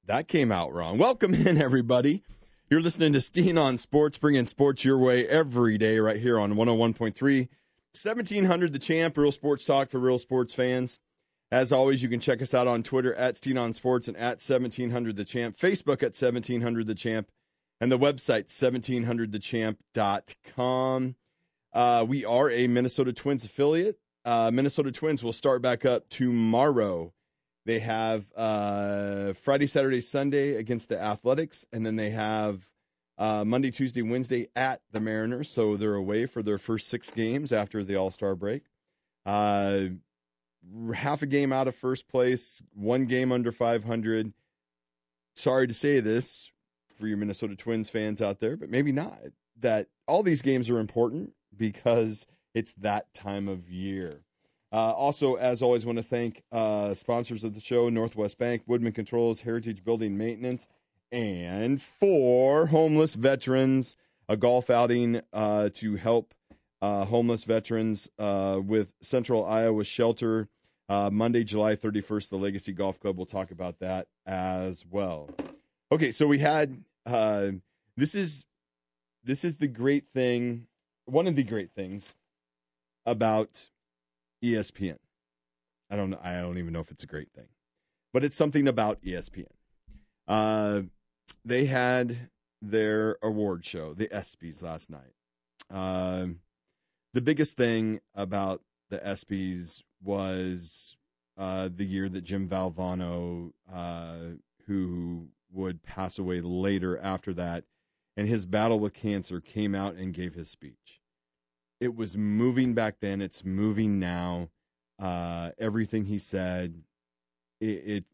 That came out wrong. Welcome in, everybody. You're listening to Steen on Sports, bringing sports your way every day right here on 101.3. 1700 The Champ, real sports talk for real sports fans. As always, you can check us out on Twitter at Steen on Sports and at 1700 The Champ, Facebook at 1700 The Champ, and the website 1700thechamp.com. We are a Minnesota Twins affiliate. Minnesota Twins will start back up tomorrow. They have Friday, Saturday, Sunday against the Athletics, and then they have Monday, Tuesday, Wednesday at the Mariners. So they're away for their first 6 games after the All-Star break. Half a game out of first place, 1 game under 500. Sorry to say this for your Minnesota Twins fans out there, but maybe not. That all these games are important because it's that time of year. Also, as always, want to thank sponsors of the show, Northwest Bank, Woodman Controls, Heritage Building Maintenance, and for homeless veterans, a golf outing to help homeless veterans with Central Iowa Shelter, Monday, July 31st, the Legacy Golf Club. We'll talk about that as well. Okay, so we had this is the great thing, one of the great things about ESPN. I don't even know if it's a great thing, but it's something about ESPN. They had their award show, the ESPYs, last night. The biggest thing about the ESPYs was the year that Jim Valvano, who would pass away later after that, and his battle with cancer, came out and gave his speech. It was moving back then. It's moving now. Everything he said, it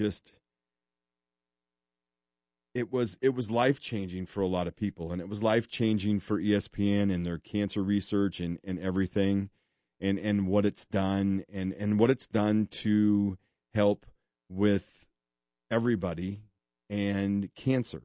was life-changing for a lot of people, and it was life-changing for ESPN and their cancer research and everything, and what it's done and what it's done to help with everybody and cancer.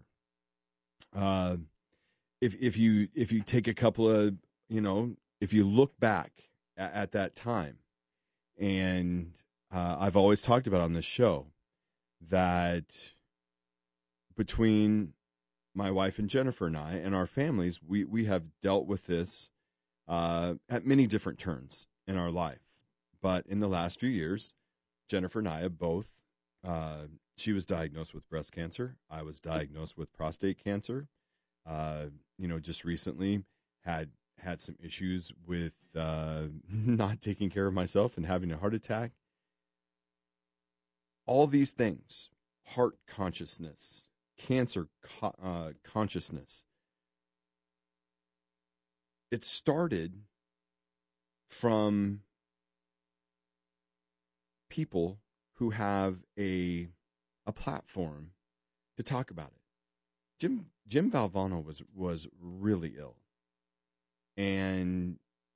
If you take a couple of, if you look back at that time, and I've always talked about on this show that between my wife and Jennifer and I and our families, we have dealt with this at many different turns in our life. But in the last few years, Jennifer and I have both, she was diagnosed with breast cancer. I was diagnosed with prostate cancer. Just recently had some issues with not taking care of myself and having a heart attack. All these things, heart consciousness, cancer consciousness, it started from people who have a platform to talk about it. Jim Valvano was really ill. And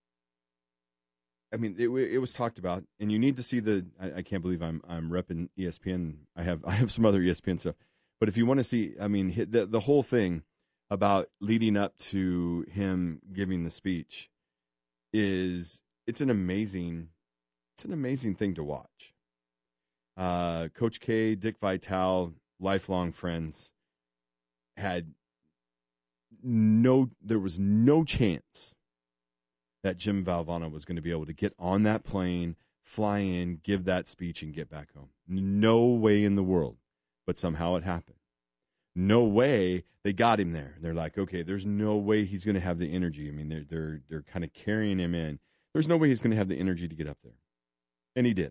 I mean, it was talked about, and you need to see I can't believe I'm repping ESPN. I have some other ESPN stuff, but if you want to see, I mean, the whole thing about leading up to him giving the speech it's an amazing thing to watch. Coach K, Dick Vitale, lifelong friends, there was no chance that Jim Valvano was going to be able to get on that plane, fly in, give that speech, and get back home. No way in the world. But somehow it happened. No way they got him there. They're like, okay, there's no way he's going to have the energy. I mean, they're kind of carrying him in. There's no way he's going to have the energy to get up there. And he did.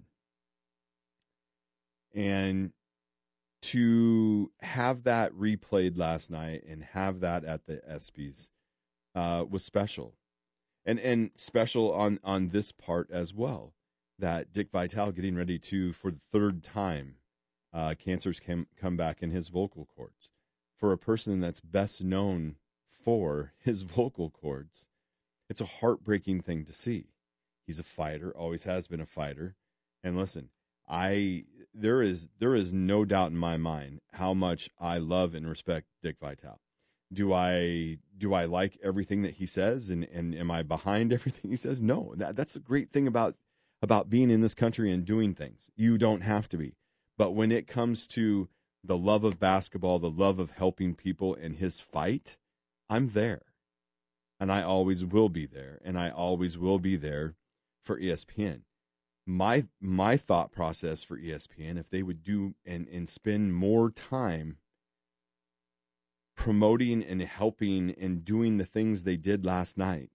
And to have that replayed last night and have that at the ESPYs was special. And special on this part as well, that Dick Vitale getting ready to, for the third time, cancers come back in his vocal cords. For a person that's best known for his vocal cords, it's a heartbreaking thing to see. He's a fighter, always has been a fighter. And listen, there is no doubt in my mind how much I love and respect Dick Vitale. Do I like everything that he says, and am I behind everything he says? No. That's the great thing about being in this country and doing things. You don't have to be. But when it comes to the love of basketball, the love of helping people, and his fight, I'm there. And I always will be there. And I always will be there for ESPN. My thought process for ESPN, if they would do and spend more time promoting and helping and doing the things they did last night,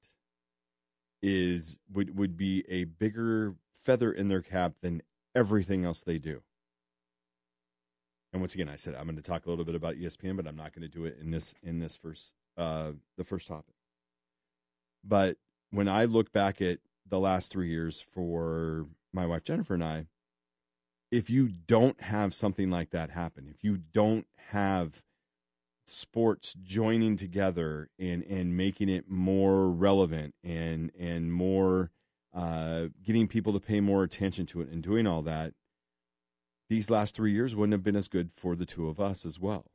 would be a bigger feather in their cap than everything else they do. And once again, I said I'm going to talk a little bit about ESPN, but I'm not going to do it in this first the first topic. But when I look back at the last 3 years for my wife Jennifer and I, if you don't have something like that happen, if you don't have sports joining together and making it more relevant and more getting people to pay more attention to it and doing all that, these last 3 years wouldn't have been as good for the two of us as well.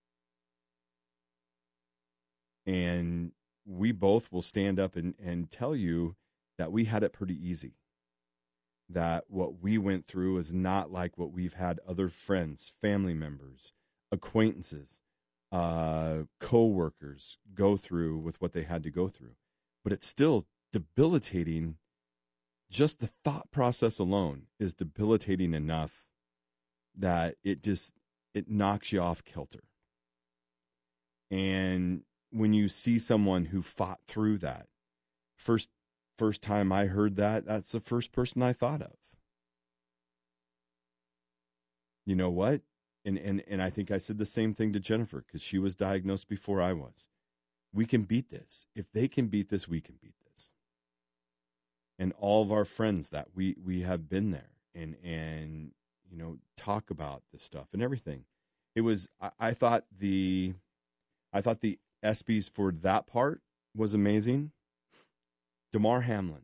And we both will stand up and tell you that we had it pretty easy. That what we went through is not like what we've had other friends, family members, acquaintances, co-workers go through with what they had to go through. But it's still debilitating. Just the thought process alone is debilitating enough that it knocks you off kilter. And when you see someone who fought through that, first time I heard that, that's the first person I thought of. You know what? And I think I said the same thing to Jennifer because she was diagnosed before I was. We can beat this. If they can beat this, we can beat this. And all of our friends that we have been there and talk about this stuff and everything. It was I thought the ESPYs for that part was amazing. Damar Hamlin.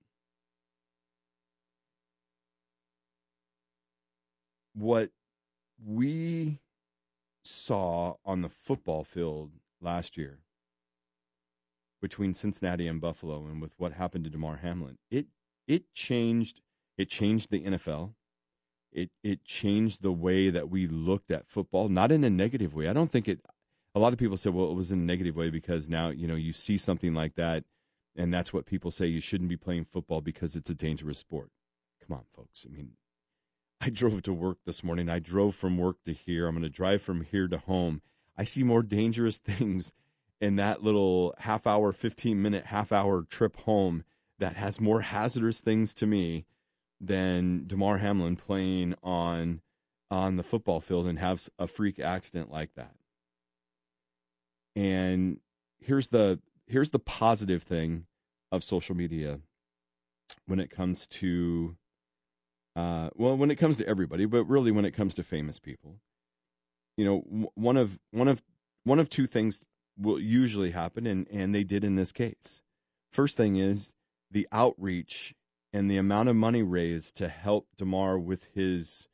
What we saw on the football field last year between Cincinnati and Buffalo and with what happened to Damar Hamlin, it changed the NFL. It changed the way that we looked at football, not in a negative way. I don't think a lot of people said, well, it was in a negative way because now, you see something like that. And that's what people say, you shouldn't be playing football because it's a dangerous sport. Come on, folks. I mean, I drove to work this morning. I drove from work to here. I'm going to drive from here to home. I see more dangerous things in that little half-hour, 15-minute, half-hour trip home that has more hazardous things to me than Damar Hamlin playing on the football field and have a freak accident like that. And here's the positive thing of social media when it comes to when it comes to everybody, but really when it comes to famous people. One of two things will usually happen, and they did in this case. First thing is the outreach and the amount of money raised to help Damar with his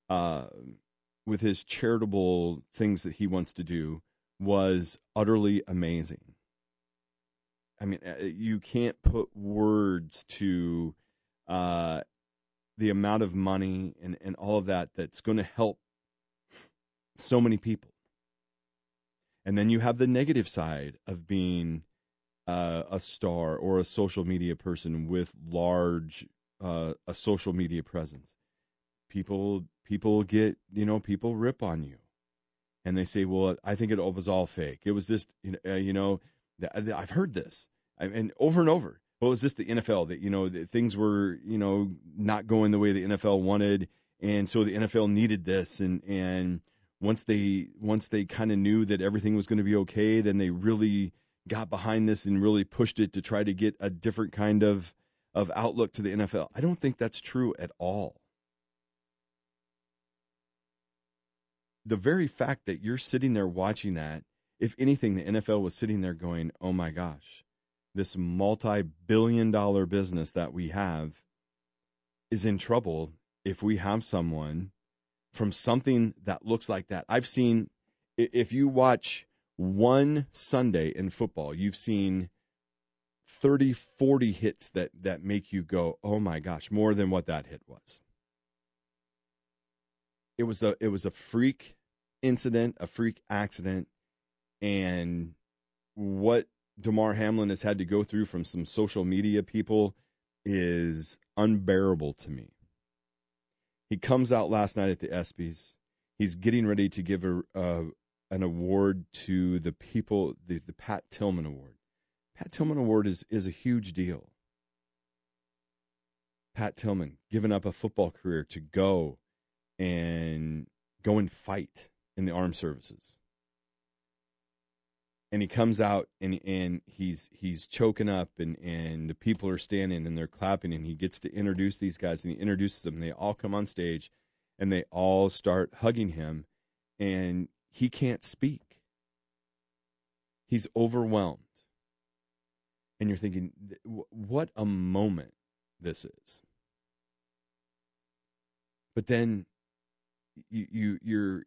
charitable things that he wants to do was utterly amazing. I mean, you can't put words to the amount of money and all of that that's going to help so many people. And then you have the negative side of being a star or a social media person with a social media presence. People get, people rip on you. And they say, well, I think it was all fake. It was just, I've heard this and over. Well, was this the NFL that, things were, not going the way the NFL wanted. And so the NFL needed this. And once they kind of knew that everything was going to be okay, then they really got behind this and really pushed it to try to get a different kind of outlook to the NFL. I don't think that's true at all. The very fact that you're sitting there watching that, if anything, the NFL was sitting there going, oh my gosh, this multi-billion-dollar business that we have is in trouble if we have someone from something that looks like that. I've seen, if you watch one Sunday in football, you've seen 30, 40 hits that make you go, oh my gosh, more than what that hit was. It was a freak incident, a freak accident, and what Damar Hamlin has had to go through from some social media people is unbearable to me. He comes out last night at the ESPYs. He's getting ready to give an award to the people, the Pat Tillman Award. Pat Tillman Award is a huge deal. Pat Tillman giving up a football career to go and fight in the armed services. And he comes out and he's choking up and the people are standing and they're clapping and he gets to introduce these guys and he introduces them and they all come on stage and they all start hugging him and he can't speak. He's overwhelmed. And you're thinking, what a moment this is. But then you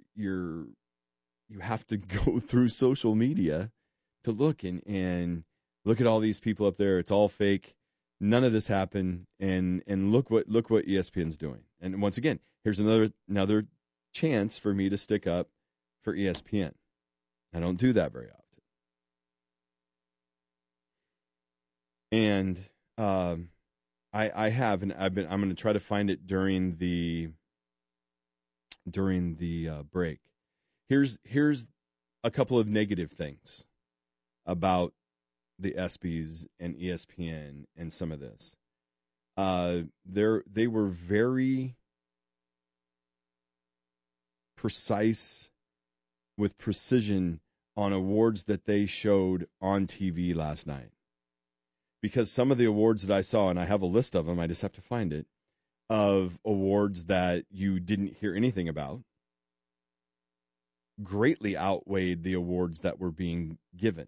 have to go through social media to look and look at all these people up there. It's all fake. None of this happened. And look what ESPN's doing. And once again, here's another chance for me to stick up for ESPN. I don't do that very often. And I have, and I'm going to try to find it during the break. Here's a couple of negative things about the ESPYs and ESPN and some of this. They were very precise with precision on awards that they showed on TV last night. Because some of the awards that I saw, and I have a list of them, I just have to find it, of awards that you didn't hear anything about, greatly outweighed the awards that were being given.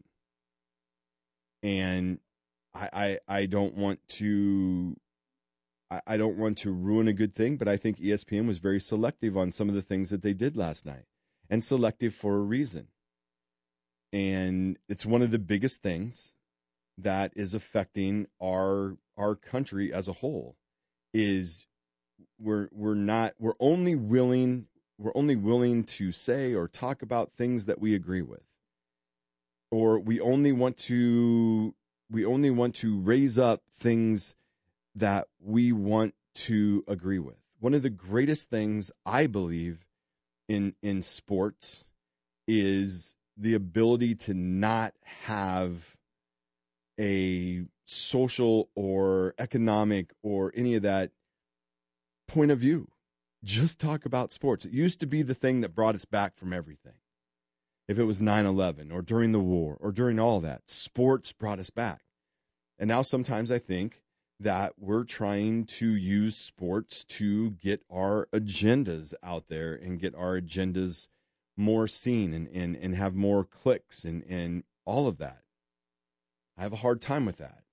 And I don't want to ruin a good thing, but I think ESPN was very selective on some of the things that they did last night, and selective for a reason. And it's one of the biggest things that is affecting our country as a whole. Is we're only willing to say or talk about things that we agree with, or we only want to raise up things that we want to agree with. One of the greatest things I believe in sports is the ability to not have a social or economic or any of that point of view. Just talk about sports. It used to be the thing that brought us back from everything. If it was 9/11 or during the war or during all that, sports brought us back. And now sometimes I think that we're trying to use sports to get our agendas out there and get our agendas more seen and have more clicks and all of that. I have a hard time with that.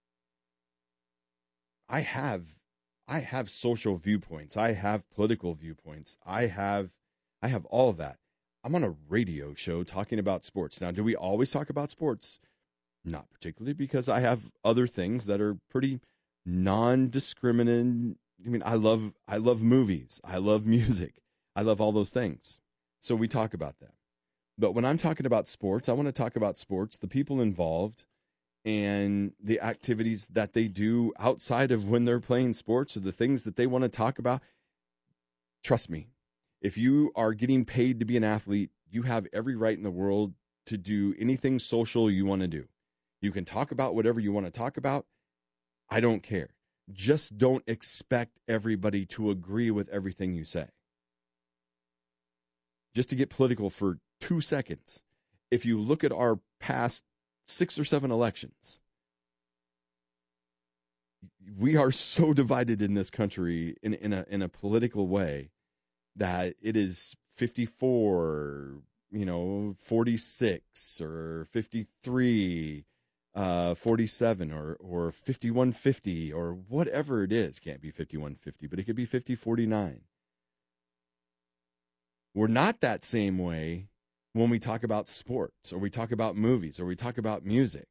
I have social viewpoints. I have political viewpoints. I have all of that. I'm on a radio show talking about sports. Now, do we always talk about sports? Not particularly, because I have other things that are pretty non-discriminant. I mean, I love movies. I love music. I love all those things. So we talk about that. But when I'm talking about sports, I want to talk about sports, the people involved, and the activities that they do outside of when they're playing sports, or the things that they want to talk about. Trust me, if you are getting paid to be an athlete, you have every right in the world to do anything social you want to do. You can talk about whatever you want to talk about. I don't care. Just don't expect everybody to agree with everything you say. Just to get political for 2 seconds, if you look at our past 6 or 7 elections, we are so divided in this country in a political way that it is 54, 46 or 53, 47 or 5150 or whatever it is. Can't be 5150, but it could be 5049. We're not that same way when we talk about sports or we talk about movies or we talk about music.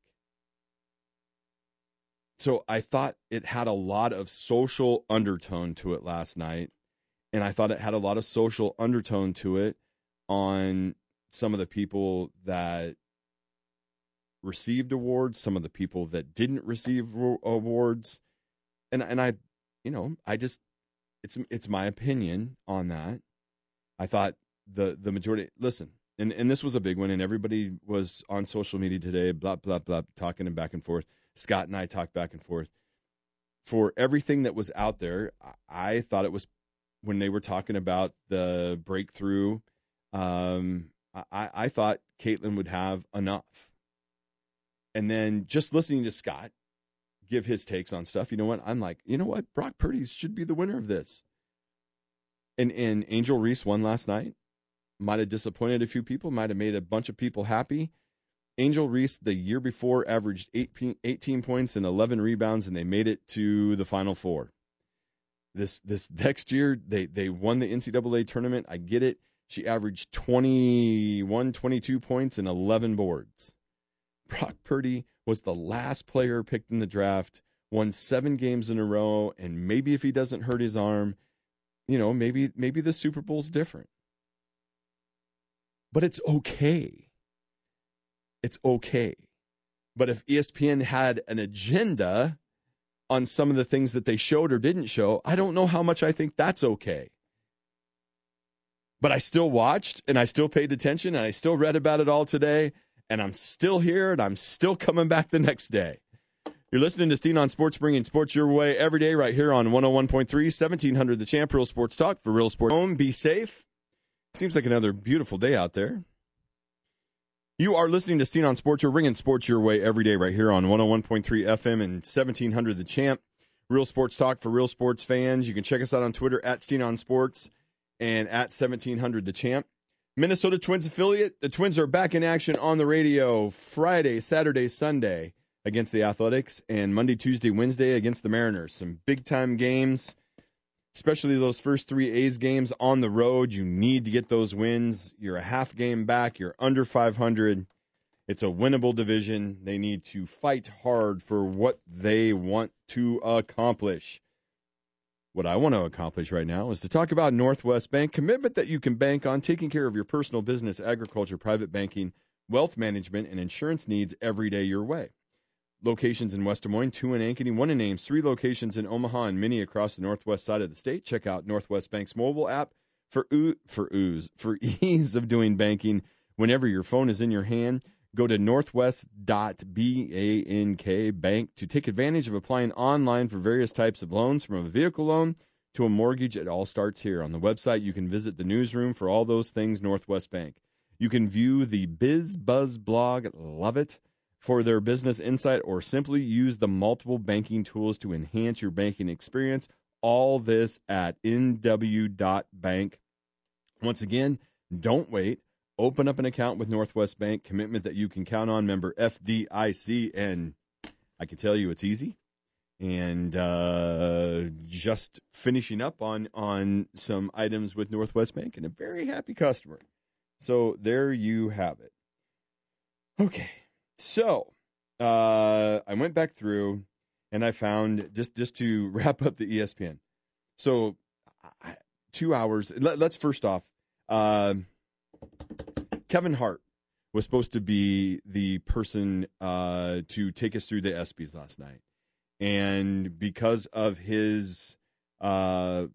So I thought it had a lot of social undertone to it last night, and I thought it had a lot of social undertone to it on some of the people that received awards, some of the people that didn't receive awards. And I, I just, it's my opinion on that. I thought the majority, listen, and this was a big one, and everybody was on social media today, blah, blah, blah, talking and back and forth. Scott and I talked back and forth. For everything that was out there, I thought it was, when they were talking about the breakthrough, I thought Caitlin would have enough. And then just listening to Scott give his takes on stuff, you know what? I'm like, you know what? Brock Purdy should be the winner of this. And Angel Reese won last night. Might have disappointed a few people, might have made a bunch of people happy. Angel Reese, the year before, averaged 18 points and 11 rebounds, and they made it to the Final Four. This next year, they won the NCAA tournament. I get it. She averaged 22 points and 11 boards. Brock Purdy was the last player picked in the draft, won 7 games in a row, and maybe if he doesn't hurt his arm, maybe the Super Bowl's different. But it's okay. It's okay. But if ESPN had an agenda on some of the things that they showed or didn't show, I don't know how much I think that's okay. But I still watched, and I still paid attention, and I still read about it all today, and I'm still here, and I'm still coming back the next day. You're listening to Steen on Sports, bringing sports your way every day right here on 101.3, 1700 The Champ, Real Sports Talk for Real Sports. Home, be safe. Seems like another beautiful day out there. You are listening to Steen on Sports. You're bringing sports your way every day right here on 101.3 FM and 1700 The Champ. Real Sports Talk for real sports fans. You can check us out on Twitter at Steen on Sports and at 1700 The Champ. Minnesota Twins affiliate. The Twins are back in action on the radio Friday, Saturday, Sunday against the Athletics, and Monday, Tuesday, Wednesday against the Mariners. Some big-time games, especially those first 3 A's games on the road. You need to get those wins. You're a half game back. You're under 500. It's a winnable division. They need to fight hard for what they want to accomplish. What I want to accomplish right now is to talk about Northwest Bank, commitment that you can bank on, taking care of your personal, business, agriculture, private banking, wealth management, and insurance needs every day your way. Locations in West Des Moines, 2 in Ankeny, 1 in Ames, 3 locations in Omaha, and many across the northwest side of the state. Check out Northwest Bank's mobile app for ease of doing banking whenever your phone is in your hand. Go to northwest.bank bank to take advantage of applying online for various types of loans, from a vehicle loan to a mortgage. It all starts here. On the website, you can visit the newsroom for all those things Northwest Bank. You can view the Biz Buzz blog, love it, for their business insight, or simply use the multiple banking tools to enhance your banking experience. All this at nw.bank. Once again, don't wait. Open up an account with Northwest Bank, commitment that you can count on, member FDIC, and I can tell you it's easy. And just finishing up on some items with Northwest Bank, and a very happy customer. So there you have it. Okay. So, I went back through and I found, just to wrap up the ESPN. So, 2 hours. Let's first off, Kevin Hart was supposed to be the person to take us through the ESPYs last night. And because of his, because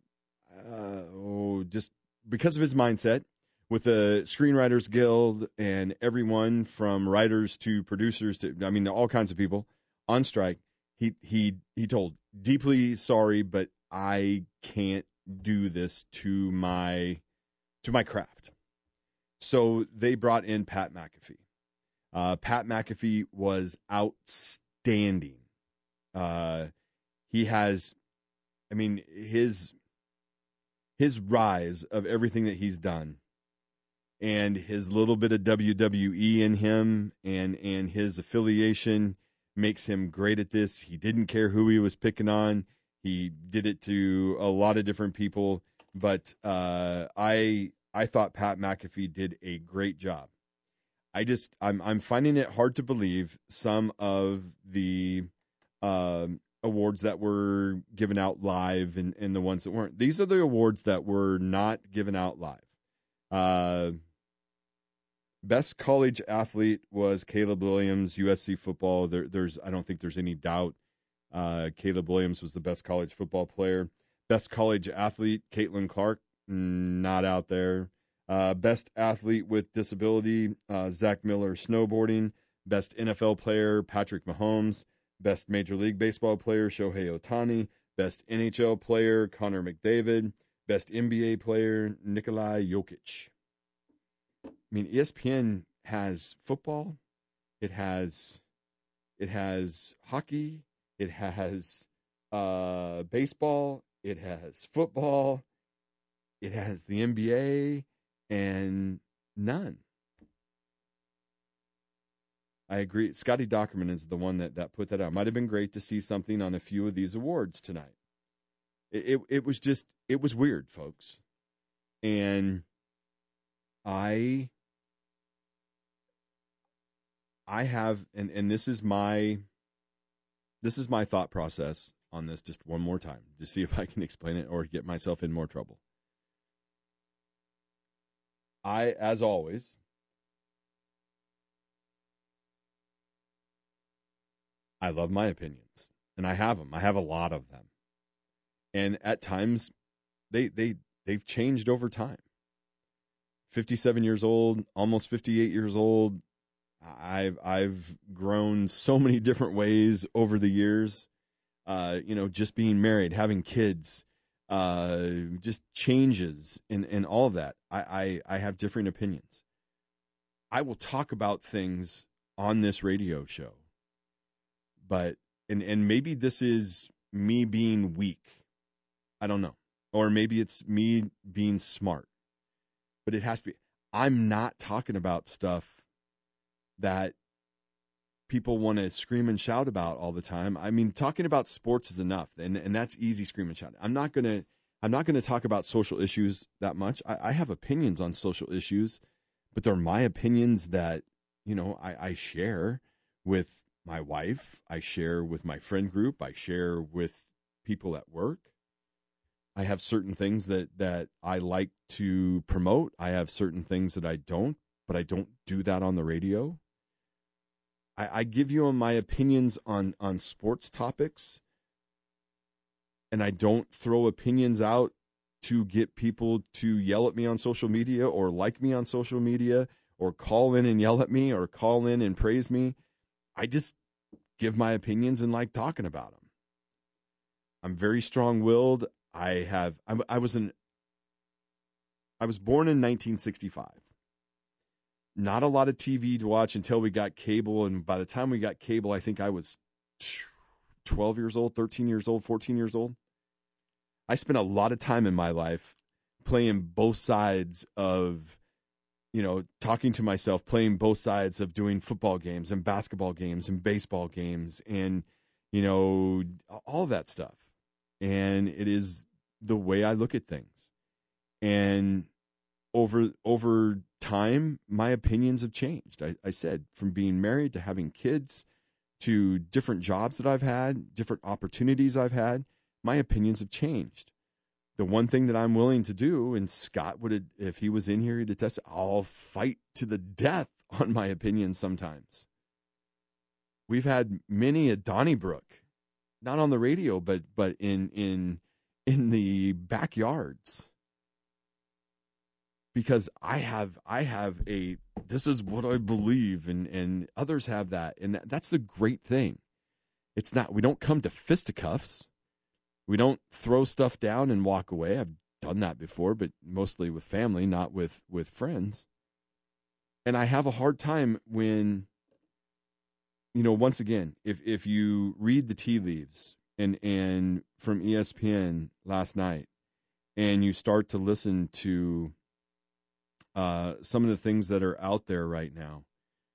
of his mindset, with the Screenwriters Guild and everyone from writers to producers to, all kinds of people on strike, he told, deeply sorry, but I can't do this to my craft. So they brought in Pat McAfee. Pat McAfee was outstanding. He has, his rise of everything that he's done, and his little bit of WWE in him and his affiliation makes him great at this. He didn't care who he was picking on. He did it to a lot of different people. But I thought Pat McAfee did a great job. I'm finding it hard to believe some of the awards that were given out live and the ones that weren't. These are the awards that were not given out live. Best college athlete was Caleb Williams, USC football. I don't think there's any doubt. Caleb Williams was the best college football player. Best college athlete, Caitlin Clark, not out there. Best athlete with disability, Zach Miller, snowboarding. Best NFL player, Patrick Mahomes. Best Major League Baseball player, Shohei Ohtani. Best NHL player, Connor McDavid. Best NBA player, Nikola Jokic. I mean, ESPN has football. It has hockey. It has baseball. It has football. It has the NBA, and none. I agree. Scotty Dockerman is the one that put that out. Might have been great to see something on a few of these awards tonight. It was weird, folks. And I have, and this is my thought process on this just one more time to see if I can explain it or get myself in more trouble. As always, I love my opinions, and I have them. I have a lot of them. And at times, they've changed over time. 57 years old, almost 58 years old. I've grown so many different ways over the years. Just being married, having kids, just changes in all of that. I have different opinions. I will talk about things on this radio show, but and maybe this is me being weak. I don't know. Or maybe it's me being smart. But it has to be. I'm not talking about stuff that people want to scream and shout about all the time. I mean, talking about sports is enough, and that's easy, scream and shout. I'm not gonna talk about social issues that much. I have opinions on social issues, but they're my opinions that I share with my wife. I share with my friend group. I share with people at work. I have certain things that I like to promote. I have certain things that I don't, but I don't do that on the radio. I give you my opinions on sports topics, and I don't throw opinions out to get people to yell at me on social media or like me on social media or call in and yell at me or call in and praise me. I just give my opinions and like talking about them. I'm very strong-willed. I was born in 1965. Not a lot of TV to watch until we got cable, and by the time we got cable, I think I was 12 years old, 13 years old, 14 years old. I spent a lot of time in my life playing both sides of, talking to myself, playing both sides of doing football games and basketball games and baseball games and, all that stuff. And it is the way I look at things. And over time, my opinions have changed. I said, from being married to having kids to different jobs that I've had, different opportunities I've had, my opinions have changed. The one thing that I'm willing to do, and Scott would, if he was in here, he'd attest, I'll fight to the death on my opinions sometimes. We've had many a Donnybrook, not on the radio, but in the backyards. Because I have this is what I believe, and others have that, and that's the great thing. It's not, we don't come to fisticuffs. We don't throw stuff down and walk away. I've done that before, but mostly with family, not with friends. And I have a hard time when, once again, if you read the tea leaves and from ESPN last night, and you start to listen to some of the things that are out there right now.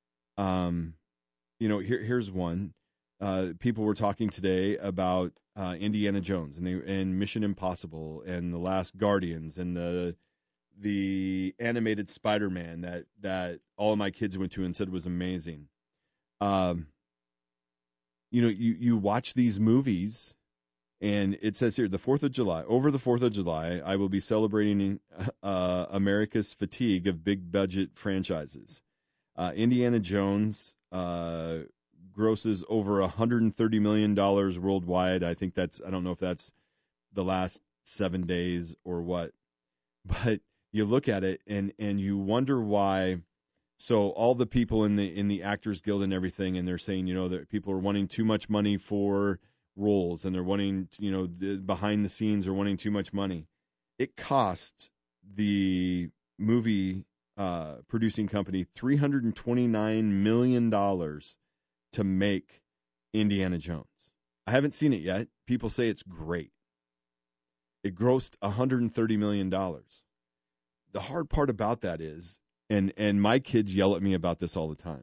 Here's one. People were talking today about Indiana Jones and Mission Impossible and The Last Guardians and the animated Spider-Man that all of my kids went to and said was amazing. You watch these movies And it says here, the 4th of July, over the 4th of July, I will be celebrating America's fatigue of big budget franchises. Indiana Jones grosses over $130 million worldwide. I don't know if that's the last 7 days or what, but you look at it and you wonder why. So all the people in the Actors Guild and everything, and they're saying, that people are wanting too much money for roles, and they're wanting, behind the scenes are wanting too much money. It cost the movie producing company $329 million to make Indiana Jones. I haven't seen it yet. People say it's great. It grossed $130 million. The hard part about that is, and my kids yell at me about this all the time,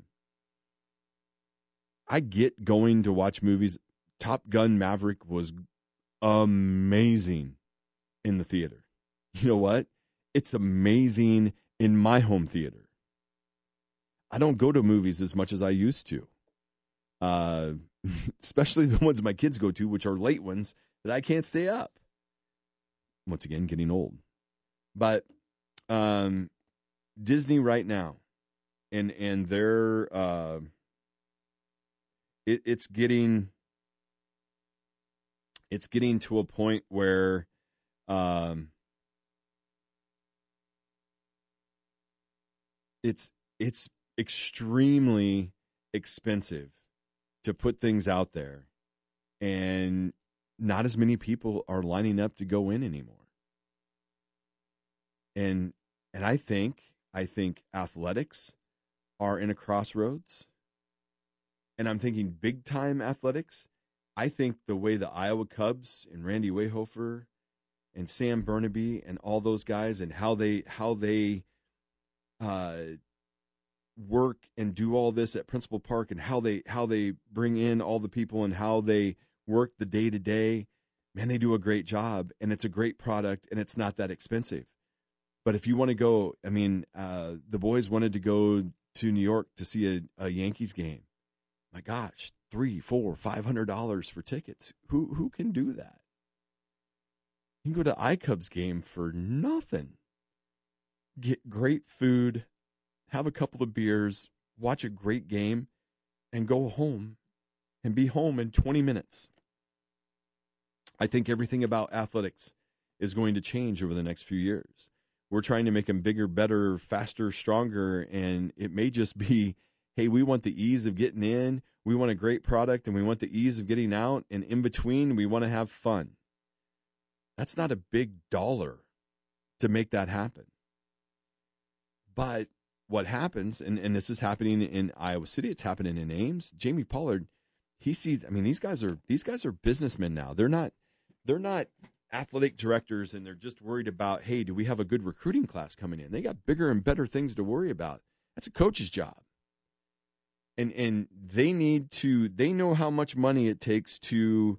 I get going to watch movies. Top Gun Maverick was amazing in the theater. You know what? It's amazing in my home theater. I don't go to movies as much as I used to, especially the ones my kids go to, which are late ones that I can't stay up. Once again, getting old. But Disney right now, and they're it's getting to a point where it's extremely expensive to put things out there, and not as many people are lining up to go in anymore. And I think athletics are in a crossroads. And I'm thinking big time athletics. I think the way the Iowa Cubs and Randy Weyhofer and Sam Burnaby and all those guys, and how they work and do all this at Principal Park, and how they bring in all the people, and how they work the day to day, man, they do a great job, and it's a great product, and it's not that expensive. But if you want to go, the boys wanted to go to New York to see a Yankees game. My gosh, $300, $400, $500 for tickets. Who can do that? You can go to iCubs game for nothing. Get great food, have a couple of beers, watch a great game, and go home and be home in 20 minutes. I think everything about athletics is going to change over the next few years. We're trying to make them bigger, better, faster, stronger, and it may just be, hey, we want the ease of getting in, we want a great product, and we want the ease of getting out, and in between, we want to have fun. That's not a big dollar to make that happen. But what happens, and this is happening in Iowa City, it's happening in Ames. Jamie Pollard, he sees, these guys are businessmen now. They're not athletic directors, and they're just worried about, hey, do we have a good recruiting class coming in? They got bigger and better things to worry about. That's a coach's job. And they know how much money it takes to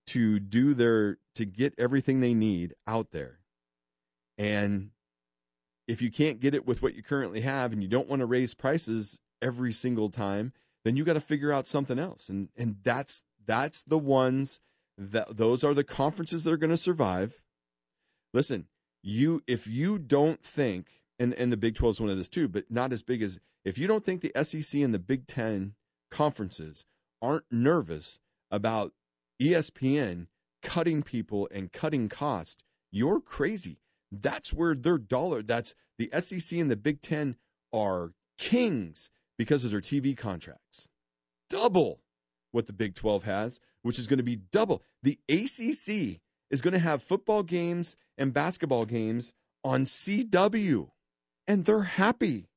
get everything they need out there. And if you can't get it with what you currently have, and you don't want to raise prices every single time, then you got to figure out something else. And that's the ones those are the conferences that are going to survive. Listen, if you don't think, and the Big 12 is one of this too, but not as big as, if you don't think the SEC and the Big 10 conferences aren't nervous about ESPN cutting people and cutting cost, you're crazy. That's where their dollar, that's the SEC and the Big 10 are kings because of their TV contracts. Double what the Big 12 has, which is going to be double. The ACC is going to have football games and basketball games on CW, and they're happy.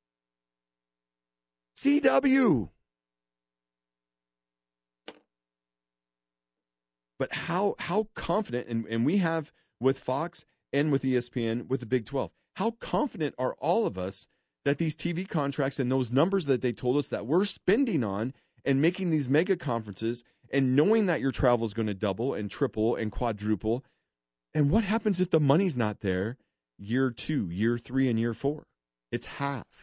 CW. But how confident, and we have with Fox and with ESPN, with the Big 12, how confident are all of us that these TV contracts and those numbers that they told us that we're spending on and making these mega conferences, and knowing that your travel is going to double and triple and quadruple, and what happens if the money's not there year 2, year 3, and year 4? It's half.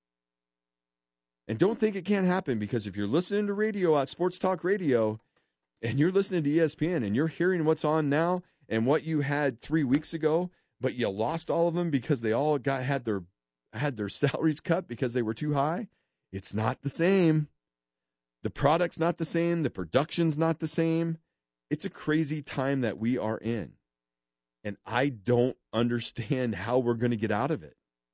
And don't think it can't happen, because if you're listening to radio at Sports Talk Radio, and you're listening to ESPN and you're hearing what's on now and what you had 3 weeks ago, but you lost all of them because they all had their salaries cut because they were too high, it's not the same. The product's not the same. The production's not the same. It's a crazy time that we are in. And I don't understand how we're going to get out of it.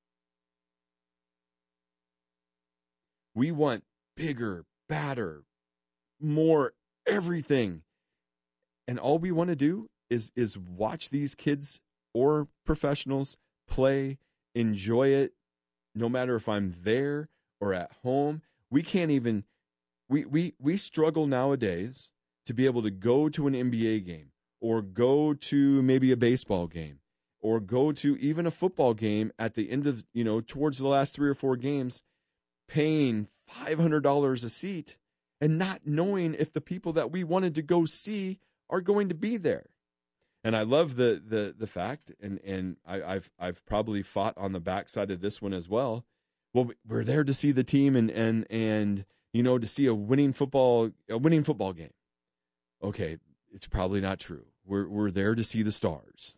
We want bigger, badder, more everything. And all we want to do is watch these kids or professionals play, enjoy it, no matter if I'm there or at home. We can't even, we struggle nowadays to be able to go to an NBA game or go to maybe a baseball game or go to even a football game at the end of, towards the last 3 or 4 games, paying $500 a seat and not knowing if the people that we wanted to go see are going to be there. And I love the fact, and I've probably fought on the backside of this one as well. Well, we're there to see the team and to see a winning football game. Okay, it's probably not true. We're there to see the stars.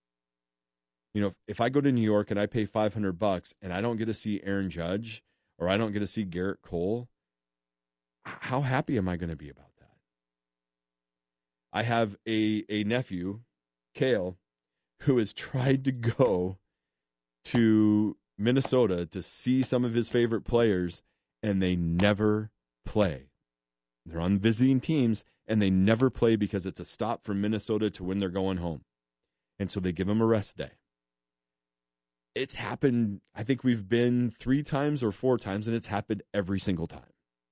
If I go to New York and I pay $500 and I don't get to see Aaron Judge or I don't get to see Garrett Cole, how happy am I going to be about that? I have a nephew, Kale, who has tried to go to Minnesota to see some of his favorite players, and they never play. They're on visiting teams, and they never play because it's a stop from Minnesota to when they're going home. And so they give them a rest day. It's happened, I think we've been 3 times or 4 times, and it's happened every single time.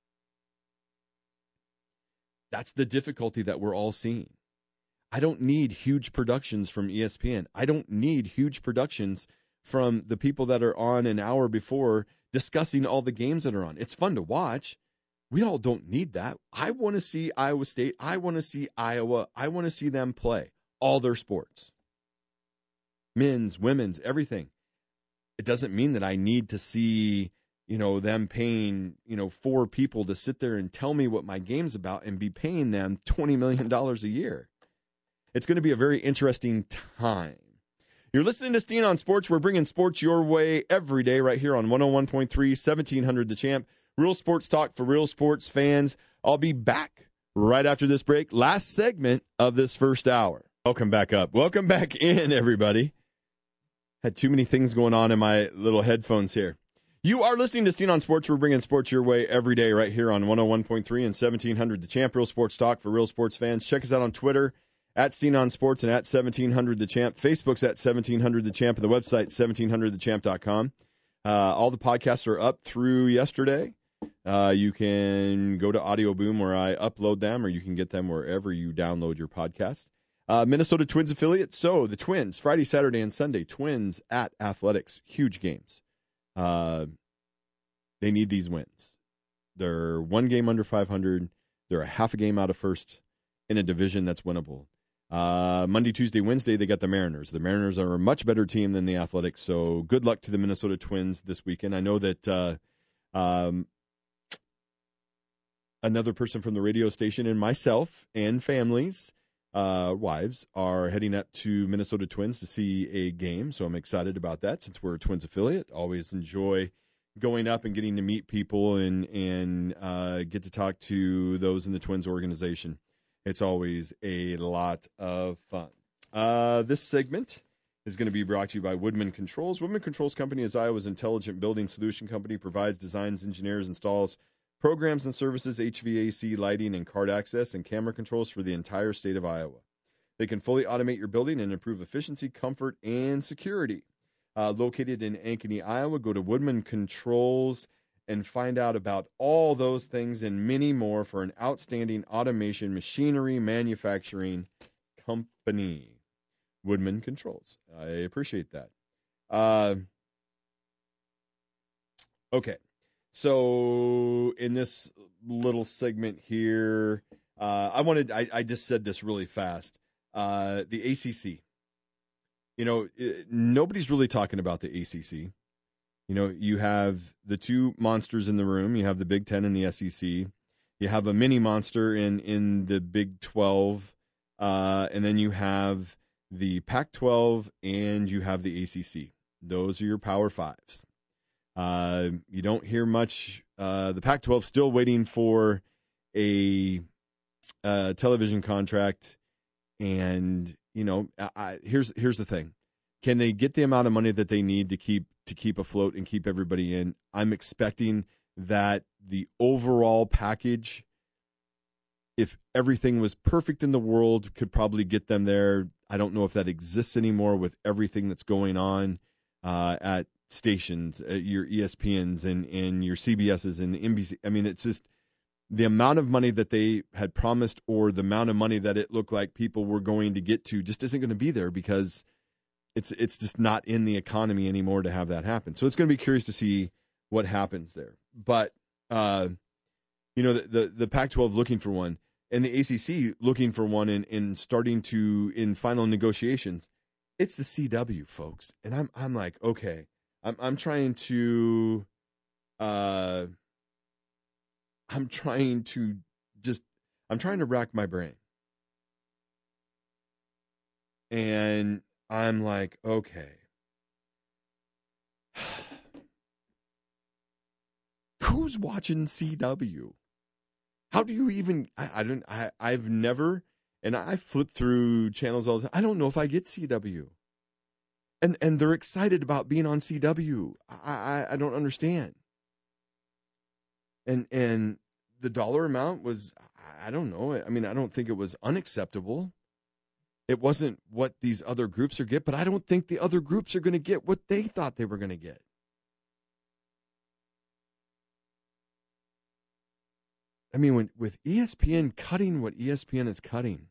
That's the difficulty that we're all seeing. I don't need huge productions from ESPN. I don't need huge productions from the people that are on an hour before discussing all the games that are on. It's fun to watch. We all don't need that. I want to see Iowa State. I want to see Iowa. I want to see them play all their sports. Men's, women's, everything. It doesn't mean that I need to see, them paying, 4 people to sit there and tell me what my game's about and be paying them $20 million a year. It's going to be a very interesting time. You're listening to Steen on Sports. We're bringing sports your way every day right here on 101.3, 1700 The Champ. Real sports talk for real sports fans. I'll be back right after this break. Last segment of this first hour. Welcome back up. Welcome back in, everybody. Had too many things going on in my little headphones here. You are listening to Steen on Sports. We're bringing sports your way every day right here on 101.3 and 1700 The Champ. Real sports talk for real sports fans. Check us out on Twitter at Steen on Sports and at 1700 The Champ. Facebook's at 1700 The Champ and the website 1700thechamp.com. All the podcasts are up through yesterday. You can go to Audio Boom where I upload them, or you can get them wherever you download your podcast. Minnesota Twins affiliate. So the Twins, Friday, Saturday, and Sunday. Twins at Athletics. Huge games. They need these wins. They're 1 game under 500. They're a half a game out of first in a division that's winnable. Monday, Tuesday, Wednesday, they got the Mariners. The Mariners are a much better team than the Athletics, so good luck to the Minnesota Twins this weekend. I know that another person from the radio station and myself and families, wives, are heading up to Minnesota Twins to see a game, so I'm excited about that since we're a Twins affiliate. Always enjoy going up and getting to meet people and get to talk to those in the Twins organization. It's always a lot of fun. This segment is going to be brought to you by Woodman Controls. Woodman Controls Company is Iowa's intelligent building solution company, provides designs, engineers, installs, programs and services, HVAC, lighting, and card access, and camera controls for the entire state of Iowa. They can fully automate your building and improve efficiency, comfort, and security. Located in Ankeny, Iowa, go to Woodman Controls and find out about all those things and many more for an outstanding automation machinery manufacturing company. Woodman Controls. I appreciate that. Okay. So in this little segment here, I just said this really fast. The ACC. Nobody's really talking about the ACC. You have the two monsters in the room. You have the Big Ten and the SEC. You have a mini monster in the Big 12, and then you have the Pac-12 and you have the ACC. Those are your Power Fives. You don't hear much. The Pac-12 still waiting for a television contract, and here's the thing: can they get the amount of money that they need to keep afloat and keep everybody in? I'm expecting that the overall package, if everything was perfect in the world, could probably get them there. I don't know if that exists anymore with everything that's going on at stations, your ESPNs and your CBSs and the NBC. I mean, it's just the amount of money that they had promised, or the amount of money that it looked like people were going to get to, just isn't going to be there, because it's just not in the economy anymore to have that happen. So it's going to be curious to see what happens there. But the Pac-12 looking for one, and the ACC looking for one, and starting to in final negotiations. It's the CW, folks, and I'm like, okay, I'm trying to rack my brain, and I'm like, okay, who's watching CW? How do you even? I've never, and I flip through channels all the time. I don't know if I get CW, and they're excited about being on CW. I don't understand. And the dollar amount was, I don't know. I mean, I don't think it was unacceptable. It wasn't what these other groups are get, but I don't think the other groups are going to get what they thought they were going to get. I mean, with ESPN cutting what ESPN is cutting,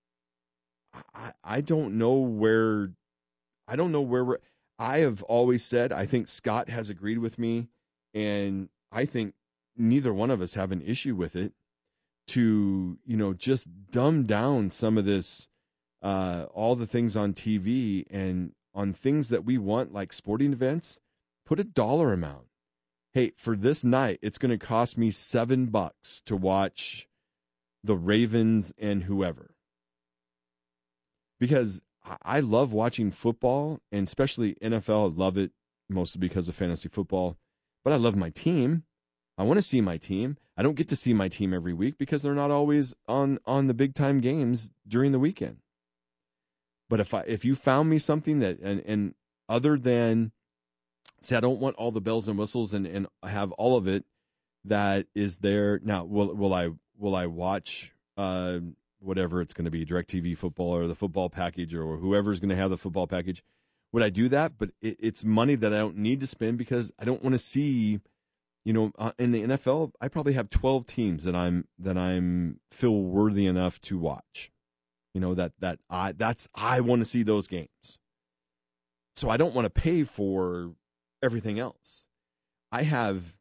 I don't know where we're. I have always said, I think Scott has agreed with me, and I think neither one of us have an issue with it, to just dumb down some of this, all the things on TV and on things that we want, like sporting events. Put a dollar amount. Hey, for this night, it's going to cost me $7 to watch the Ravens and whoever. Because I love watching football, and especially NFL. I love it mostly because of fantasy football. But I love my team. I want to see my team. I don't get to see my team every week because they're not always on the big time games during the weekend. But if you found me something that and other than, say, I don't want all the bells and whistles and have all of it that is there. Now, will I watch whatever it's going to be, DirecTV football or the football package or whoever's going to have the football package? Would I do that? But it's money that I don't need to spend, because I don't want to see, in the NFL, I probably have 12 teams that I'm feel worthy enough to watch. I want to see those games. So I don't want to pay for everything else. I have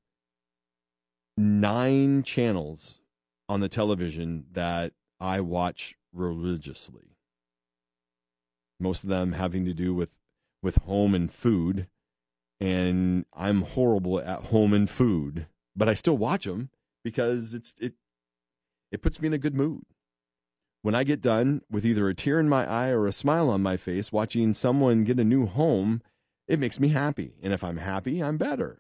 9 channels on the television that I watch religiously. Most of them having to do with home and food, and I'm horrible at home and food, but I still watch them because it puts me in a good mood. When I get done with either a tear in my eye or a smile on my face watching someone get a new home, it makes me happy. And if I'm happy, I'm better.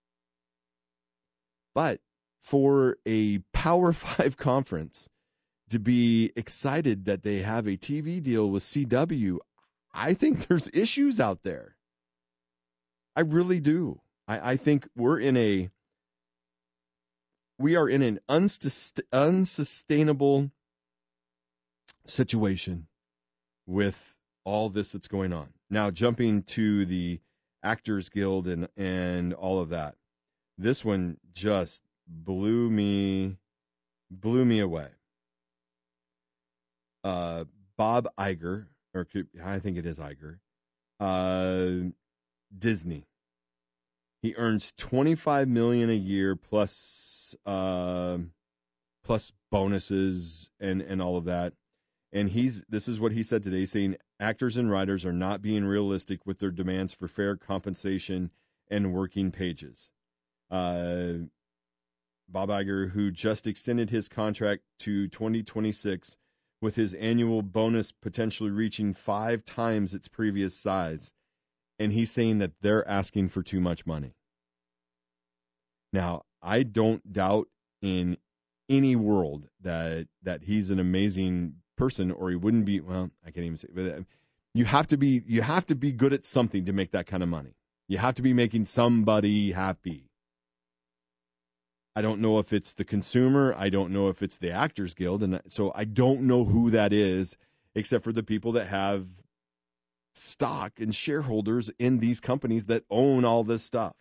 But for a Power 5 conference to be excited that they have a TV deal with CW, I think there's issues out there. I really do. I think we are in an unsustainable situation with all this that's going on. Now, jumping to the Actors Guild and all of that, this one just blew me away. Bob Iger, or I think it is Iger, Disney. He earns $25 million a year plus bonuses and all of that. And this is what he said today, saying actors and writers are not being realistic with their demands for fair compensation and working pages. Bob Iger, who just extended his contract to 2026 with his annual bonus potentially reaching 5 times its previous size. And he's saying that they're asking for too much money. Now, I don't doubt in any world that he's an amazing person, or he wouldn't be. Well, I can't even say. But you have to be good at something to make that kind of money. You have to be making somebody happy. I don't know if it's the consumer. I don't know if it's the Actors Guild, and so I don't know who that is, except for the people that have stock and shareholders in these companies that own all this stuff.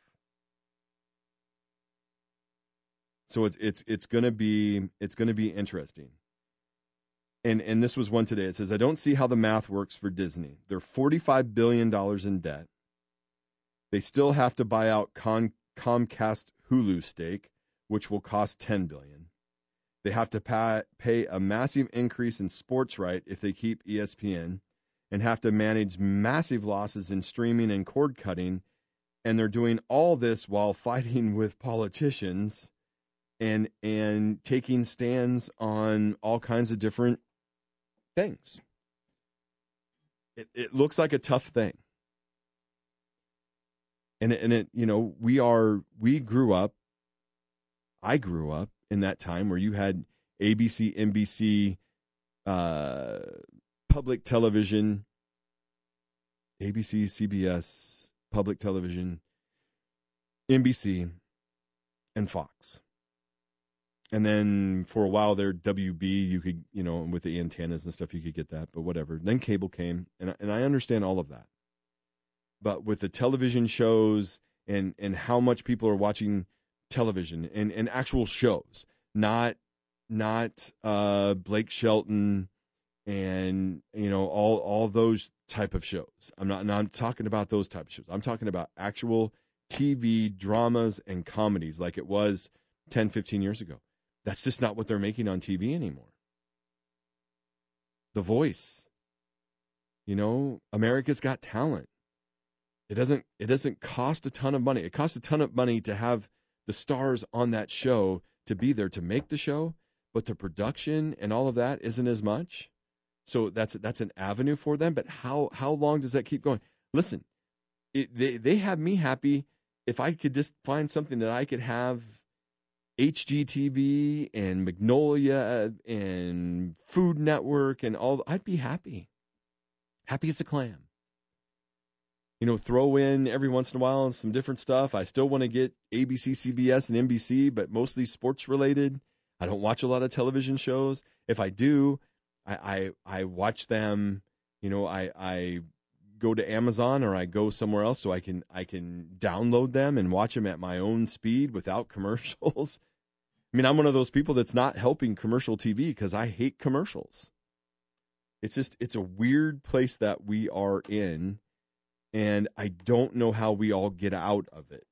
So it's going to be interesting. And this was one today. It says, I don't see how the math works for Disney. They're $45 billion in debt. They still have to buy out Comcast Hulu stake, which will cost $10 billion. They have to pay a massive increase in sports right if they keep ESPN, and have to manage massive losses in streaming and cord cutting. And they're doing all this while fighting with politicians and taking stands on all kinds of different things. It looks like a tough thing. And it, you know, I grew up in that time where you had ABC, NBC, public television, ABC, CBS, public television, NBC, and Fox. And then for a while there, WB, you could, you know, with the antennas and stuff, you could get that, but whatever. Then cable came, and I understand all of that. But with the television shows and how much people are watching television and actual shows, not Blake Shelton and, you know, all those type of shows. I'm not talking about those type of shows. I'm talking about actual TV dramas and comedies like it was 10, 15 years ago. That's just not what they're making on TV anymore. The Voice, you know, America's Got Talent. It doesn't cost a ton of money. It costs a ton of money to have the stars on that show to be there to make the show, but the production and all of that isn't as much. So that's an avenue for them. But how long does that keep going? Listen, they have me happy if I could just find something that I could have HGTV and Magnolia and Food Network and all. I'd be happy. Happy as a clam. You know, throw in every once in a while some different stuff. I still want to get ABC, CBS, and NBC, but mostly sports related. I don't watch a lot of television shows. If I do, I watch them. You know, I go to Amazon or I go somewhere else so I can download them and watch them at my own speed without commercials. I mean, I'm one of those people that's not helping commercial TV because I hate commercials. It's a weird place that we are in. And I don't know how we all get out of it.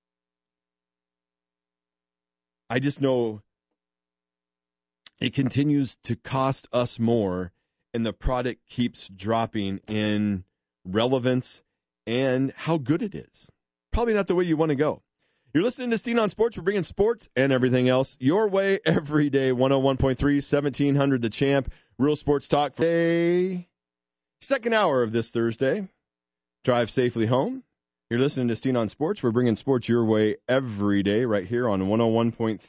I just know it continues to cost us more, and the product keeps dropping in relevance and how good it is. Probably not the way you want to go. You're listening to Steen on Sports. We're bringing sports and everything else your way every day. 101.3, 1700 The Champ. Real Sports Talk for the second hour of this Thursday. Drive safely home. You're listening to Steen on Sports. We're bringing sports your way every day right here on 101.3,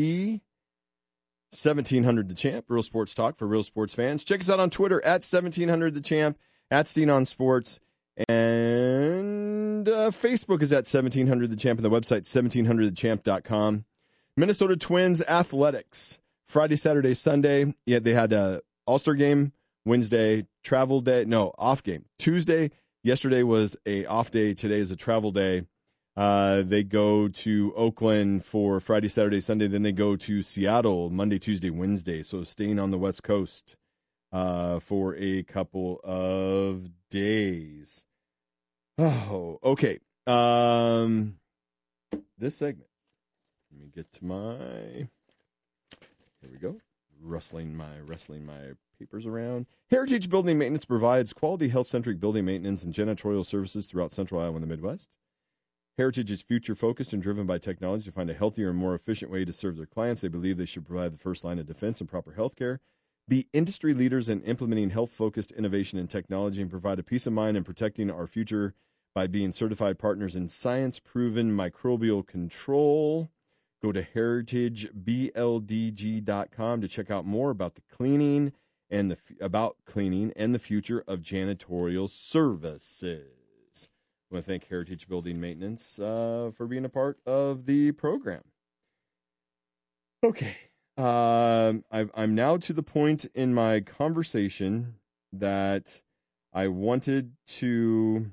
1700 The Champ. Real Sports Talk for real sports fans. Check us out on Twitter at 1700 The Champ, at Steen on Sports. And Facebook is at 1700 The Champ, and the website 1700thechamp.com. Minnesota Twins athletics. Friday, Saturday, Sunday. Yeah, they had a All-Star game. Wednesday, travel day. No, off game. Tuesday. Yesterday was a off day. Today is a travel day. They go to Oakland for Friday, Saturday, Sunday. Then they go to Seattle Monday, Tuesday, Wednesday. So staying on the West Coast for a couple of days. Oh, okay. This segment. Let me get to my. Here we go. Wrestling my papers around. Heritage Building Maintenance provides quality health-centric building maintenance and janitorial services throughout Central Iowa and the Midwest. Heritage is future-focused and driven by technology to find a healthier and more efficient way to serve their clients. They believe they should provide the first line of defense and proper health care, be industry leaders in implementing health-focused innovation and technology, and provide a peace of mind in protecting our future by being certified partners in science-proven microbial control. Go to heritagebldg.com to check out more about the cleaning and the future of janitorial services. I want to thank Heritage Building Maintenance for being a part of the program. Okay, I'm now to the point in my conversation that I wanted to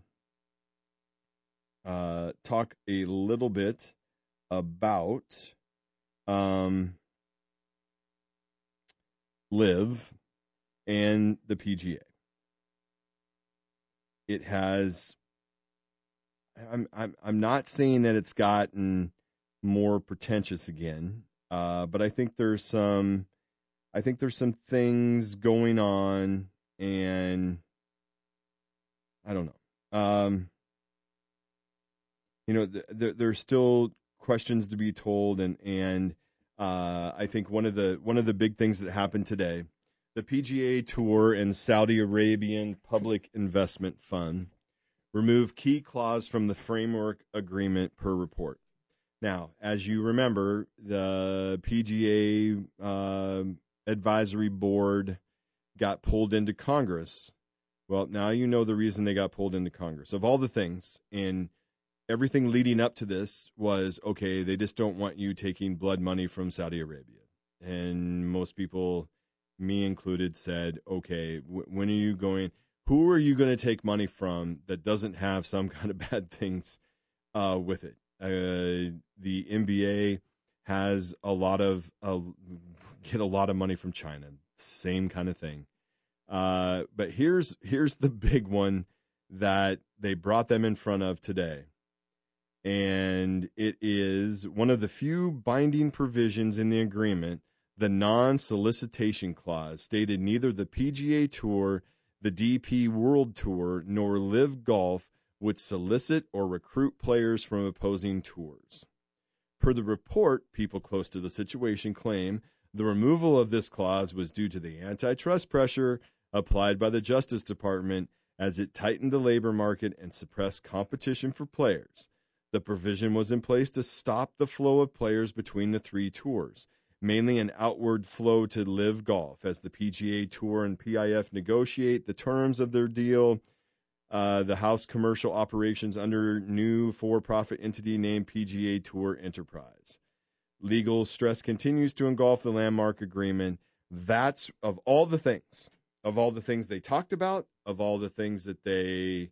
talk a little bit about LIV and the PGA. It has. I'm not saying that it's gotten more pretentious again, but I think there's some things going on, and I don't know. There's still questions to be told, and I think one of the big things that happened today, the PGA Tour and Saudi Arabian Public Investment Fund remove key clause from the framework agreement per report. Now, as you remember, the PGA advisory board got pulled into Congress. Well, now you know the reason they got pulled into Congress. Of all the things, and everything leading up to this was, okay, they just don't want you taking blood money from Saudi Arabia. And most people, me included, said, okay, when are you going... Who are you going to take money from that doesn't have some kind of bad things with it? The NBA has get a lot of money from China, same kind of thing. But here's the big one that they brought them in front of today, and it is one of the few binding provisions in the agreement. The non-solicitation clause stated neither the PGA Tour, the DP World Tour, nor LIV Golf would solicit or recruit players from opposing tours. Per the report, people close to the situation claim the removal of this clause was due to the antitrust pressure applied by the Justice Department as it tightened the labor market and suppressed competition for players. The provision was in place to stop the flow of players between the three tours, mainly an outward flow to LIV Golf as the PGA Tour and PIF negotiate the terms of their deal. The house commercial operations under new for-profit entity named PGA Tour Enterprise. Legal stress continues to engulf the landmark agreement. That's of all the things they talked about, of all the things that they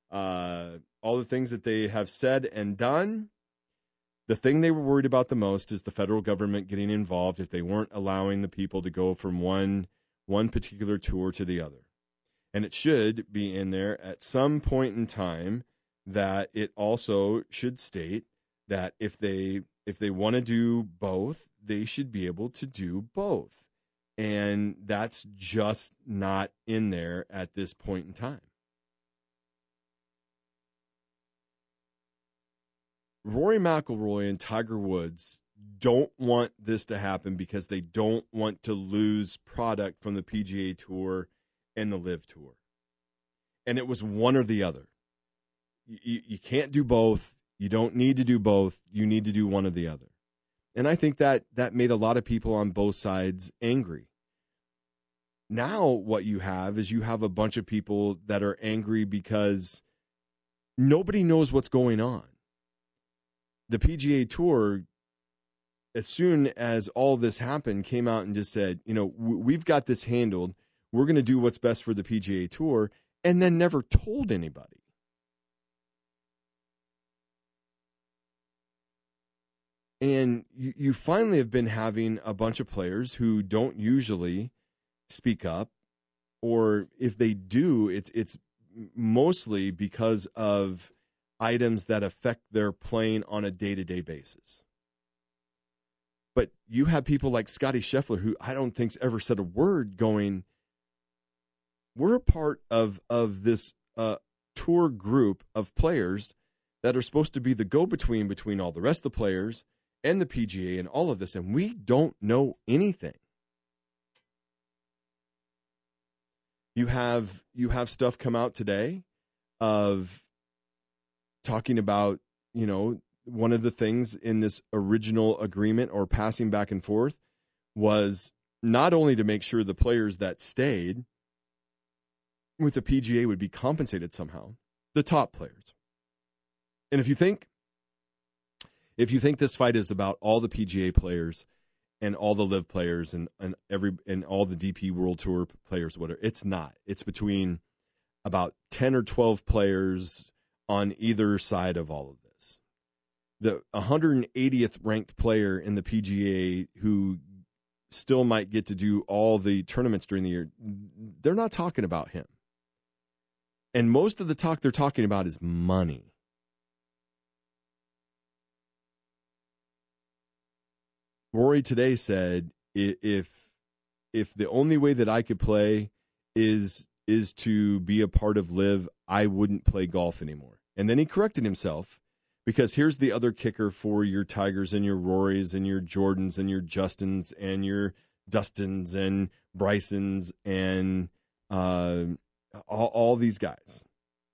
have said and done. The thing they were worried about the most is the federal government getting involved if they weren't allowing the people to go from one particular tour to the other. And it should be in there at some point in time that it also should state that if they want to do both, they should be able to do both. And that's just not in there at this point in time. Rory McIlroy and Tiger Woods don't want this to happen because they don't want to lose product from the PGA Tour and the LIV Tour. And it was one or the other. You can't do both. You don't need to do both. You need to do one or the other. And I think that made a lot of people on both sides angry. Now what you have is you have a bunch of people that are angry because nobody knows what's going on. The PGA Tour, as soon as all this happened, came out and just said, we've got this handled. We're going to do what's best for the PGA Tour, and then never told anybody. And you finally have been having a bunch of players who don't usually speak up, or if they do, it's mostly because of items that affect their playing on a day-to-day basis. But you have people like Scotty Scheffler, who I don't think's ever said a word, going, we're a part of this tour group of players that are supposed to be the go-between between all the rest of the players and the PGA and all of this, and we don't know anything. You have stuff come out today of talking about, one of the things in this original agreement or passing back and forth was not only to make sure the players that stayed with the PGA would be compensated somehow, the top players. And if you think this fight is about all the PGA players and all the LIV players and all the DP World Tour players, whatever, it's not. It's between about 10 or 12 players on either side of all of this. The 180th ranked player in the PGA who still might get to do all the tournaments during the year, they're not talking about him. And most of the talk they're talking about is money. Rory today said, if the only way that I could play is to be a part of LIV, I wouldn't play golf anymore. And then he corrected himself, because here's the other kicker for your Tigers and your Rorys and your Jordans and your Justins and your Dustins and Brysons and all these guys.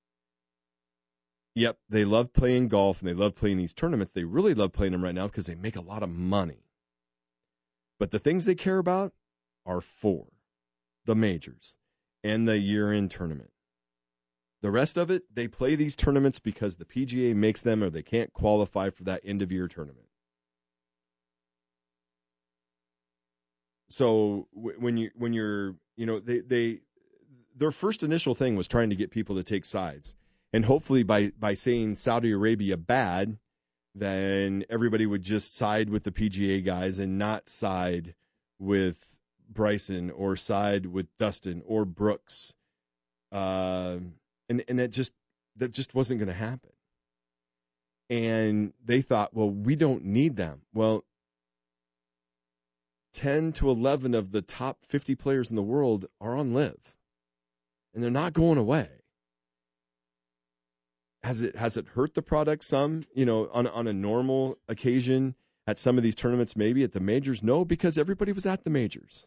Yep, they love playing golf and they love playing these tournaments. They really love playing them right now because they make a lot of money. But the things they care about are for the majors and the year-end tournament. The rest of it, they play these tournaments because the PGA makes them, or they can't qualify for that end-of-year tournament. So their first initial thing was trying to get people to take sides, and hopefully by saying Saudi Arabia bad, then everybody would just side with the PGA guys and not side with Bryson or side with Dustin or Brooks. And that just wasn't going to happen. And they thought, well, we don't need them. Well, 10 to 11 of the top 50 players in the world are on LIV, and they're not going away. Has it hurt the product some, on a normal occasion at some of these tournaments, maybe at the majors? No, because everybody was at the majors.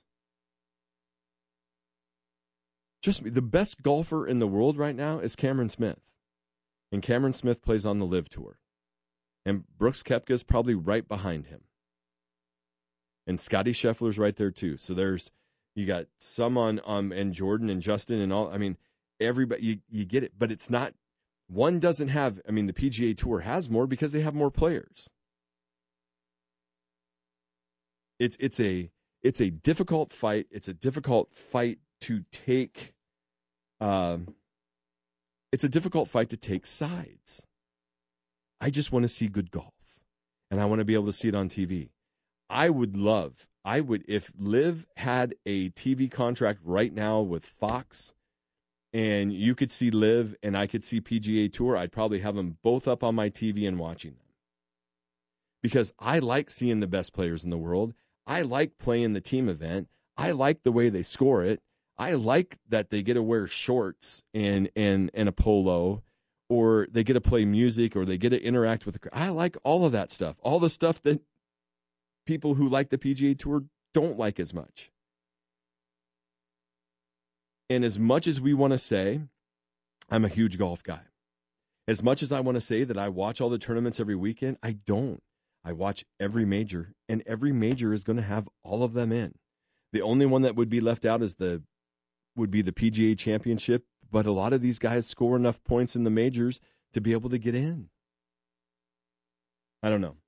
Just the best golfer in the world right now is Cameron Smith. And Cameron Smith plays on the LIV Tour. And Brooks Koepka's probably right behind him. And Scottie Scheffler's right there too. So you got some on and Jordan and Justin and all. I mean, everybody, you get it. But it's not, one doesn't have, the PGA Tour has more because they have more players. It's a difficult fight. It's a difficult fight to take. It's a difficult fight to take sides. I just want to see good golf, and I want to be able to see it on TV. If LIV had a TV contract right now with Fox, and you could see LIV and I could see PGA Tour, I'd probably have them both up on my TV and watching them. Because I like seeing the best players in the world. I like playing the team event. I like the way they score it. I like that they get to wear shorts and a polo, or they get to play music, or they get to interact with the crowd. I like all of that stuff. All the stuff that people who like the PGA Tour don't like as much. And as much as we want to say, I'm a huge golf guy. As much as I want to say that I watch all the tournaments every weekend, I don't. I watch every major, and every major is going to have all of them in. The only one that would be left out would be the PGA Championship, but a lot of these guys score enough points in the majors to be able to get in. I don't know.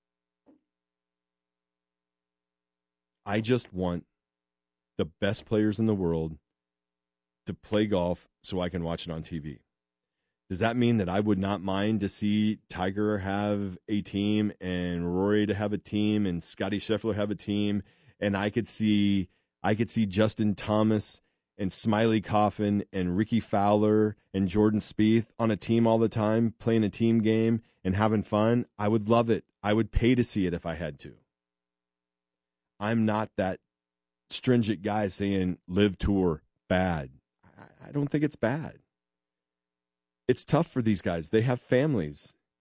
I just want the best players in the world to play golf so I can watch it on TV. Does that mean that I would not mind to see Tiger have a team and Rory to have a team and Scottie Scheffler have a team, and I could see Justin Thomas and Smiley Coffin and Ricky Fowler and Jordan Spieth on a team all the time, playing a team game and having fun? I would love it. I would pay to see it if I had to. I'm not that stringent guy saying LIV Tour bad. I don't think it's bad. It's tough for these guys. They have families.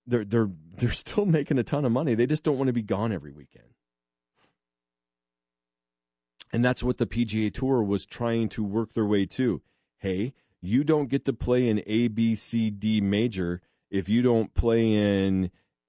they're still making a ton of money. They just don't want to be gone every weekend. And that's what the PGA Tour was trying to work their way to. Hey, you don't get to play an A, B, C, D major if you don't play in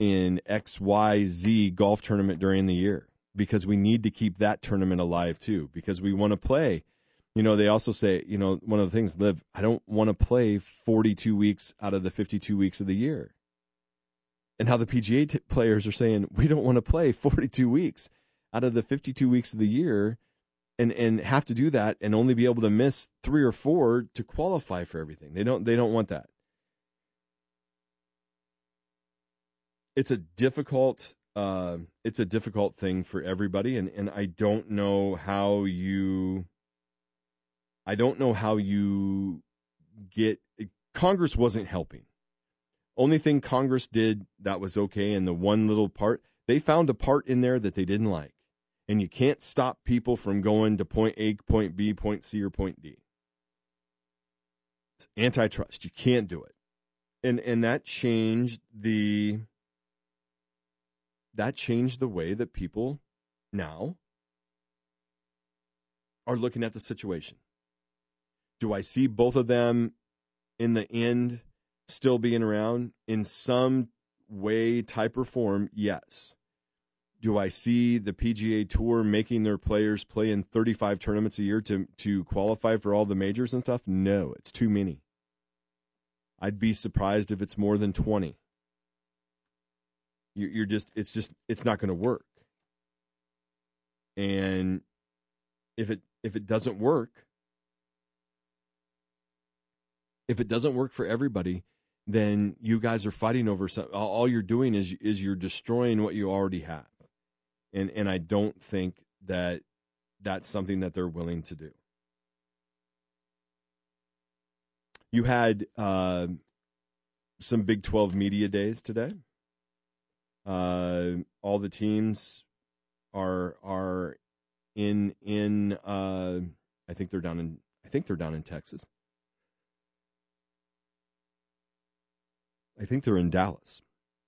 XYZ golf tournament during the year, because we need to keep that tournament alive too, because we want to play. They also say, one of the things, Liv, I don't want to play 42 weeks out of the 52 weeks of the year. And how the PGA players are saying, we don't want to play 42 weeks out of the 52 weeks of the year and have to do that and only be able to miss 3 or 4 to qualify for everything. They don't want that. It's a difficult thing for everybody, and I don't know how you get. Congress wasn't helping. Only thing Congress did that was okay, and the one little part, they found a part in there that they didn't like. And you can't stop people from going to point A, point B, point C, or point D. It's antitrust. You can't do it. And that changed the way that people now are looking at the situation. Do I see both of them in the end still being around in some way, type, or form? Yes. Do I see the PGA Tour making their players play in 35 tournaments a year to qualify for all the majors and stuff? No, it's too many. I'd be surprised if it's more than 20. It's not going to work. And if it doesn't work, for everybody, then you guys are fighting over something. All you're doing is you're destroying what you already have. And I don't think that that's something that they're willing to do. You had some Big 12 media days today. All the teams are in I think they're down in Texas. I think they're in Dallas.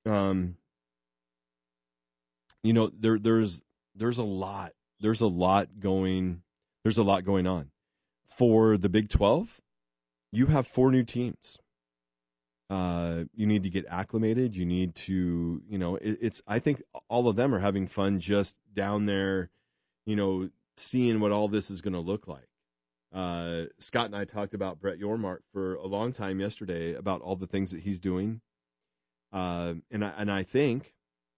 There's a lot going on. For the Big 12, you have 4 new teams. You need to get acclimated. You need to, I think all of them are having fun just down there, seeing what all this is going to look like. Scott and I talked about Brett Yormark for a long time yesterday about all the things that he's doing. And I think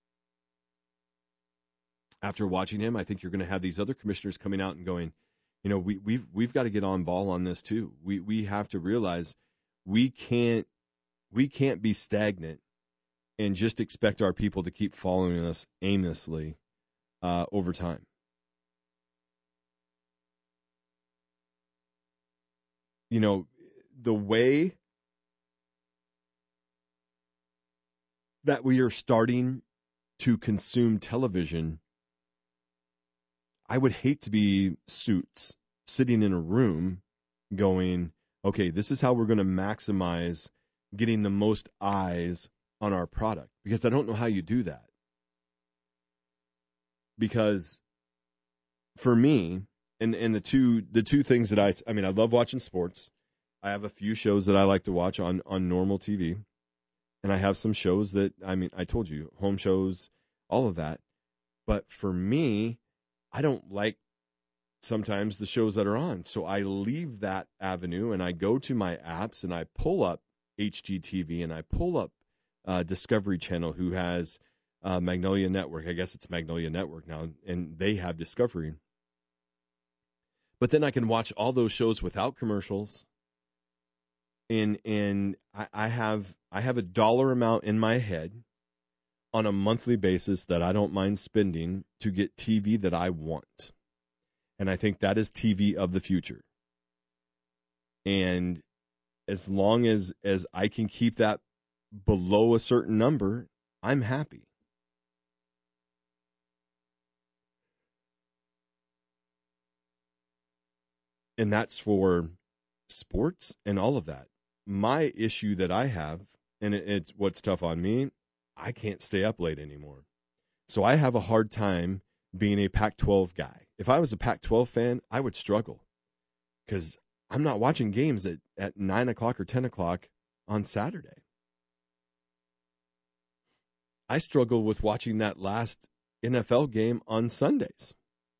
after watching him, I think you're going to have these other commissioners coming out and going, we've got to get on ball on this too. We have to realize we can't be stagnant and just expect our people to keep following us aimlessly over time. The way that we are starting to consume television, I would hate to be suits sitting in a room going, okay, this is how we're going to maximize getting the most eyes on our product, because I don't know how you do that. Because for me, and the two things that I love watching sports. I have a few shows that I like to watch on normal TV, and I have some shows that, I told you, home shows, all of that. But for me, I don't like sometimes the shows that are on. So I leave that avenue and I go to my apps and I pull up HGTV and I pull up Discovery Channel, who has Magnolia Network. I guess it's Magnolia Network now, and they have Discovery. But then I can watch all those shows without commercials. And I have a dollar amount in my head on a monthly basis that I don't mind spending to get TV that I want. And I think that is TV of the future. And as long as I can keep that below a certain number, I'm happy. And that's for sports and all of that. My issue that I have, and it's what's tough on me, I can't stay up late anymore. So I have a hard time being a Pac-12 guy. If I was a Pac-12 fan, I would struggle because I'm not watching games at 9 o'clock or 10 o'clock on Saturday. I struggle with watching that last NFL game on Sundays.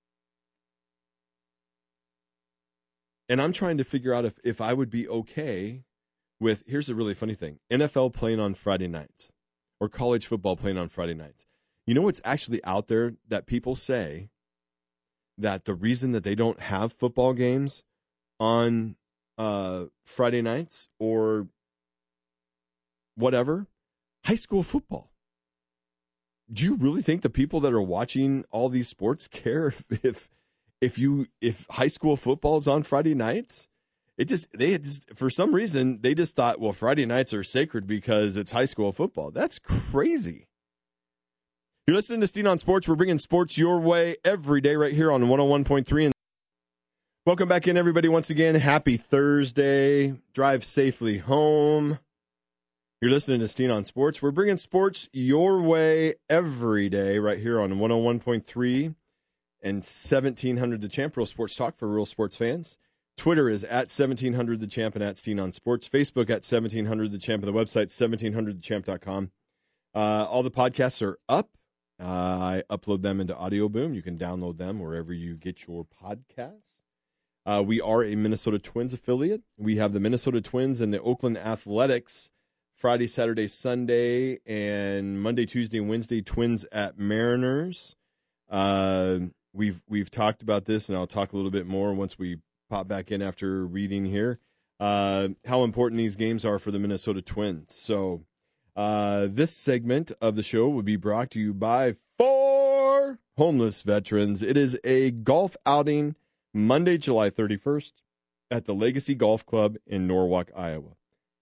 And I'm trying to figure out if I would be okay with, here's a really funny thing, NFL playing on Friday nights or college football playing on Friday nights. You know what's actually out there that people say that the reason that they don't have football games on Friday nights or whatever, high school football. Do you really think the people that are watching all these sports care if high school football is on Friday nights? For some reason they just thought, well, Friday nights are sacred because it's high school football. That's crazy. You're listening to Steen on Sports. We're bringing sports your way every day right here on 101.3. And welcome back in, everybody, once again. Happy Thursday. Drive safely home. You're listening to Steen on Sports. We're bringing sports your way every day right here on 101.3 and 1700 The Champ, Real Sports Talk for real sports fans. Twitter is at 1700 The Champ and at Steen on Sports. Facebook at 1700 The Champ, and the website 1700thechamp.com. All the podcasts are up. I upload them into Audio Boom. You can download them wherever you get your podcasts. We are a Minnesota Twins affiliate. We have the Minnesota Twins and the Oakland Athletics Friday, Saturday, Sunday, and Monday, Tuesday, and Wednesday, Twins at Mariners. We've talked about this, and I'll talk a little bit more once we pop back in after reading here, how important these games are for the Minnesota Twins. So this segment of the show will be brought to you by For Homeless Veterans. It is a golf outing Monday, July 31st at the Legacy Golf Club in Norwalk, Iowa.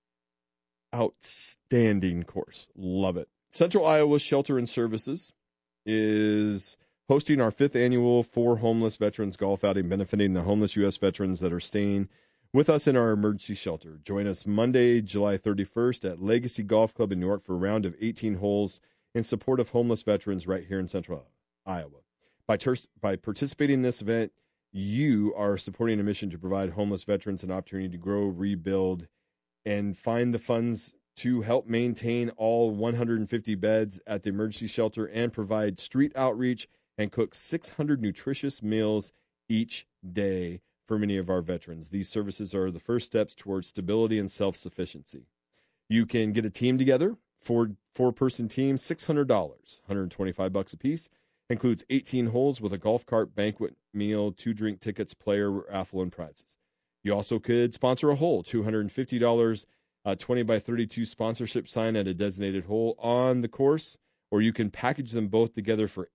Outstanding course. Love it. Central Iowa Shelter and Services is hosting our 5th annual For Homeless Veterans golf outing, benefiting the homeless U.S. veterans that are staying with us in our emergency shelter. Join us Monday, July 31st at Legacy Golf Club in Newark for a round of 18 holes in support of homeless veterans right here in Central Iowa. By participating in this event, you are supporting a mission to provide homeless veterans an opportunity to grow, rebuild, and find the funds to help maintain all 150 beds at the emergency shelter and provide street outreach and cook 600 nutritious meals each day for many of our veterans. These services are the first steps towards stability and self-sufficiency. You can get a team together, four-person team, $600, $125 a piece. Includes 18 holes with a golf cart, banquet meal, 2 drink tickets, player raffle, and prizes. You also could sponsor a hole, $250, 20 by 32 sponsorship sign at a designated hole on the course, or you can package them both together for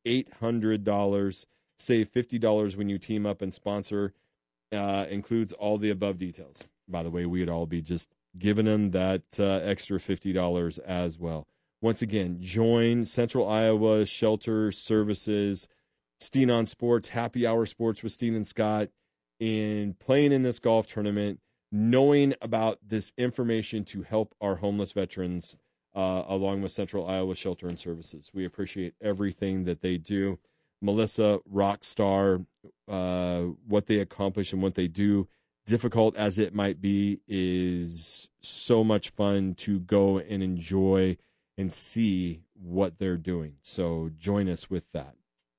$800. Save $50 when you team up and sponsor. Includes all the above details. By the way, we'd all be just giving them that extra $50 as well. Once again, join Central Iowa Shelter Services, Steen on Sports, Happy Hour Sports with Steen and Scott, in playing in this golf tournament, knowing about this information to help our homeless veterans along with Central Iowa Shelter and Services. We appreciate everything that they do. Melissa, rock star, what they accomplish and what they do, difficult as it might be, is so much fun to go and enjoy and see what they're doing. So join us with that.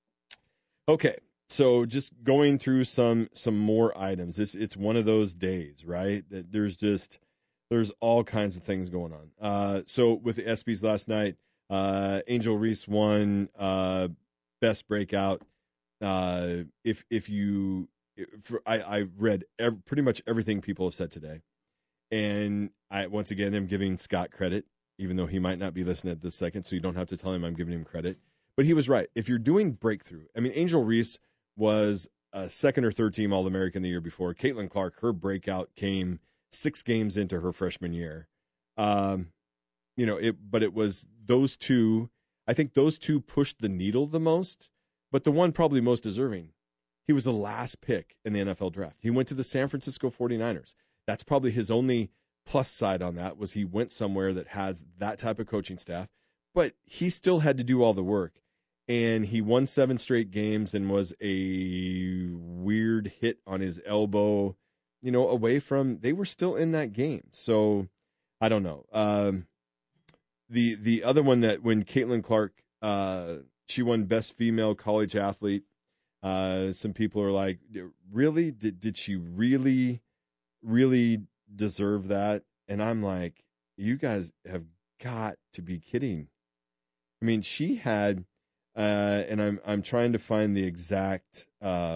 Okay, so just going through some more items. It's one of those days, right? That there's all kinds of things going on. So with the ESPYs last night, Angel Reese won best breakout. I read pretty much everything people have said today, and I once again am giving Scott credit, even though he might not be listening at this second, so you don't have to tell him I'm giving him credit. But he was right. If you're doing breakthrough, I mean, Angel Reese was a 2nd or 3rd team All-American the year before. Caitlin Clark, her breakout came 6 games into her freshman year. But it was those two. I think those two pushed the needle the most, but the one probably most deserving, he was the last pick in the NFL draft. He went to the San Francisco 49ers. That's probably his only plus side on that, was he went somewhere that has that type of coaching staff. but he still had to do all the work. And he won 7 straight games and was a weird hit on his elbow, away from, they were still in that game. So I don't know. The other one, that when Caitlin Clark, she won Best Female College Athlete, some people are like, really? Did she really, really deserve that? And I'm like, you guys have got to be kidding. I mean, she had, and I'm trying to find the exact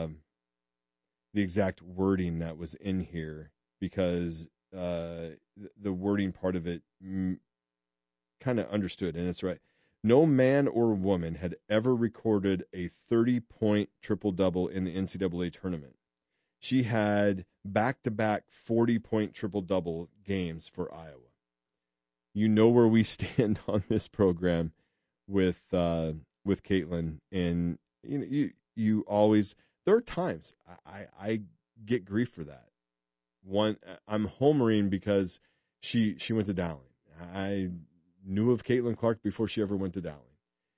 wording that was in here, because the wording part of it kind of understood, and it's right. No man or woman had ever recorded a 30-point triple-double in the NCAA tournament. She had back-to-back 40-point triple-double games for Iowa. You know where we stand on this program with Caitlin, and you always, there are times I get grief for that. One, I'm homering because she went to Dowling. I knew of Caitlin Clark before she ever went to Dowling.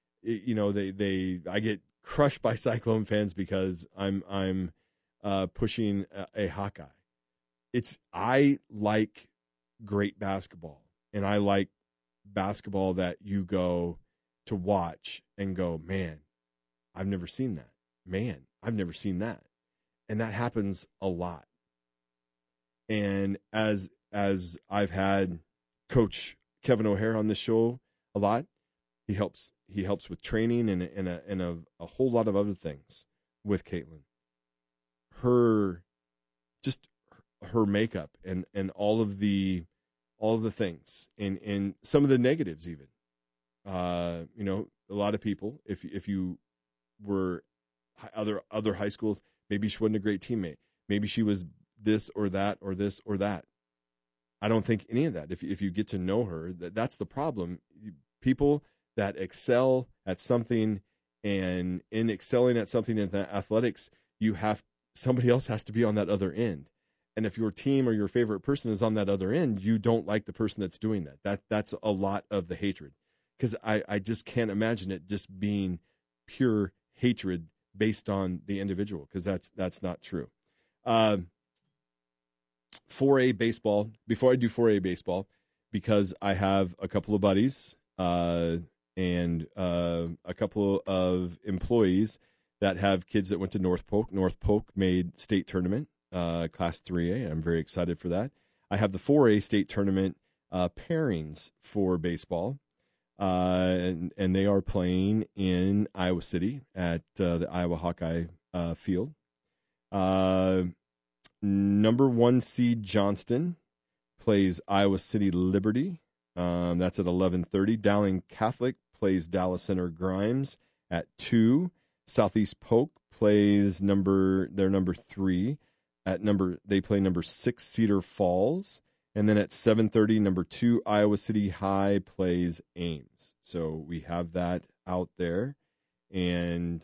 I get crushed by Cyclone fans because I'm pushing a Hawkeye. I like great basketball, and I like basketball that you go to watch and go, man, I've never seen that. Man, I've never seen that. And that happens a lot. And as I've had Coach Kevin O'Hare on this show a lot, he helps with training and a whole lot of other things with Caitlin. Her makeup and all of the things and some of the negatives even. A lot of people, if you were other high schools, maybe she wasn't a great teammate. Maybe she was this or that or this or that. I don't think any of that. If you get to know her, that's the problem. People that excel at something, and in excelling at something in athletics, somebody else has to be on that other end. And if your team or your favorite person is on that other end, you don't like the person that's doing that. That's a lot of the hatred. Because I just can't imagine it just being pure hatred based on the individual, because that's not true. 4A baseball, before I do 4A baseball, because I have a couple of buddies and a couple of employees that have kids that went to North Polk. North Polk made state tournament, Class 3A. I'm very excited for that. I have the 4A state tournament pairings for baseball. And they are playing in Iowa City at the Iowa Hawkeye field. Number 1 seed Johnston plays Iowa City Liberty. That's at 11:30. Dowling Catholic plays Dallas Center Grimes at 2. Southeast Polk plays number 3 they play number 6 Cedar Falls. And then at 7:30, number 2 Iowa City High plays Ames. So we have that out there, and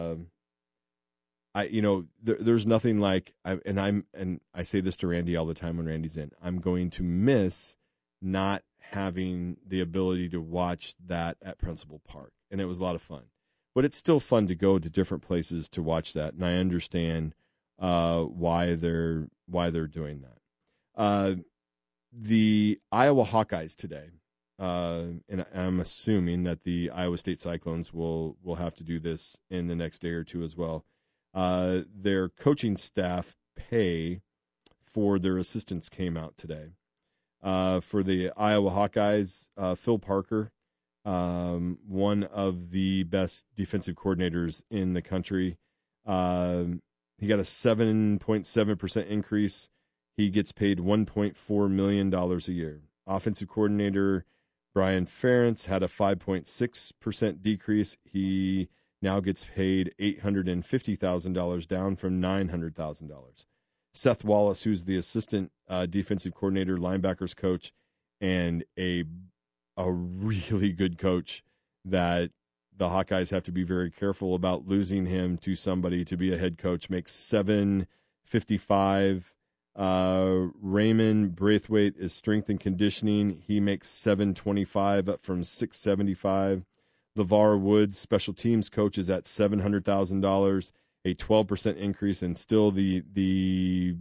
there's nothing like, I say this to Randy all the time when Randy's in. I'm going to miss not having the ability to watch that at Principal Park, and it was a lot of fun. But it's still fun to go to different places to watch that, and I understand why they're doing that. The Iowa Hawkeyes today, and I'm assuming that the Iowa State Cyclones will have to do this in the next day or two as well. Their coaching staff pay for their assistants came out today. For the Iowa Hawkeyes, Phil Parker, one of the best defensive coordinators in the country, he got a 7.7% increase. He gets paid $1.4 million a year. Offensive coordinator Brian Ferentz had a 5.6% decrease. He now gets paid $850,000, down from $900,000. Seth Wallace, who's the assistant defensive coordinator, linebackers coach, and a really good coach that the Hawkeyes have to be very careful about losing him to somebody to be a head coach, makes $755,000 Raymond Braithwaite is strength and conditioning. He makes $725 up from $675. LeVar Woods, special teams coach, is at $700,000, a 12% increase, and still the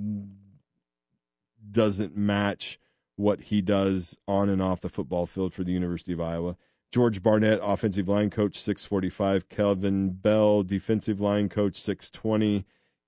doesn't match what he does on and off the football field for the University of Iowa. George Barnett, offensive line coach, $645. Kelvin Bell, defensive line coach, $620.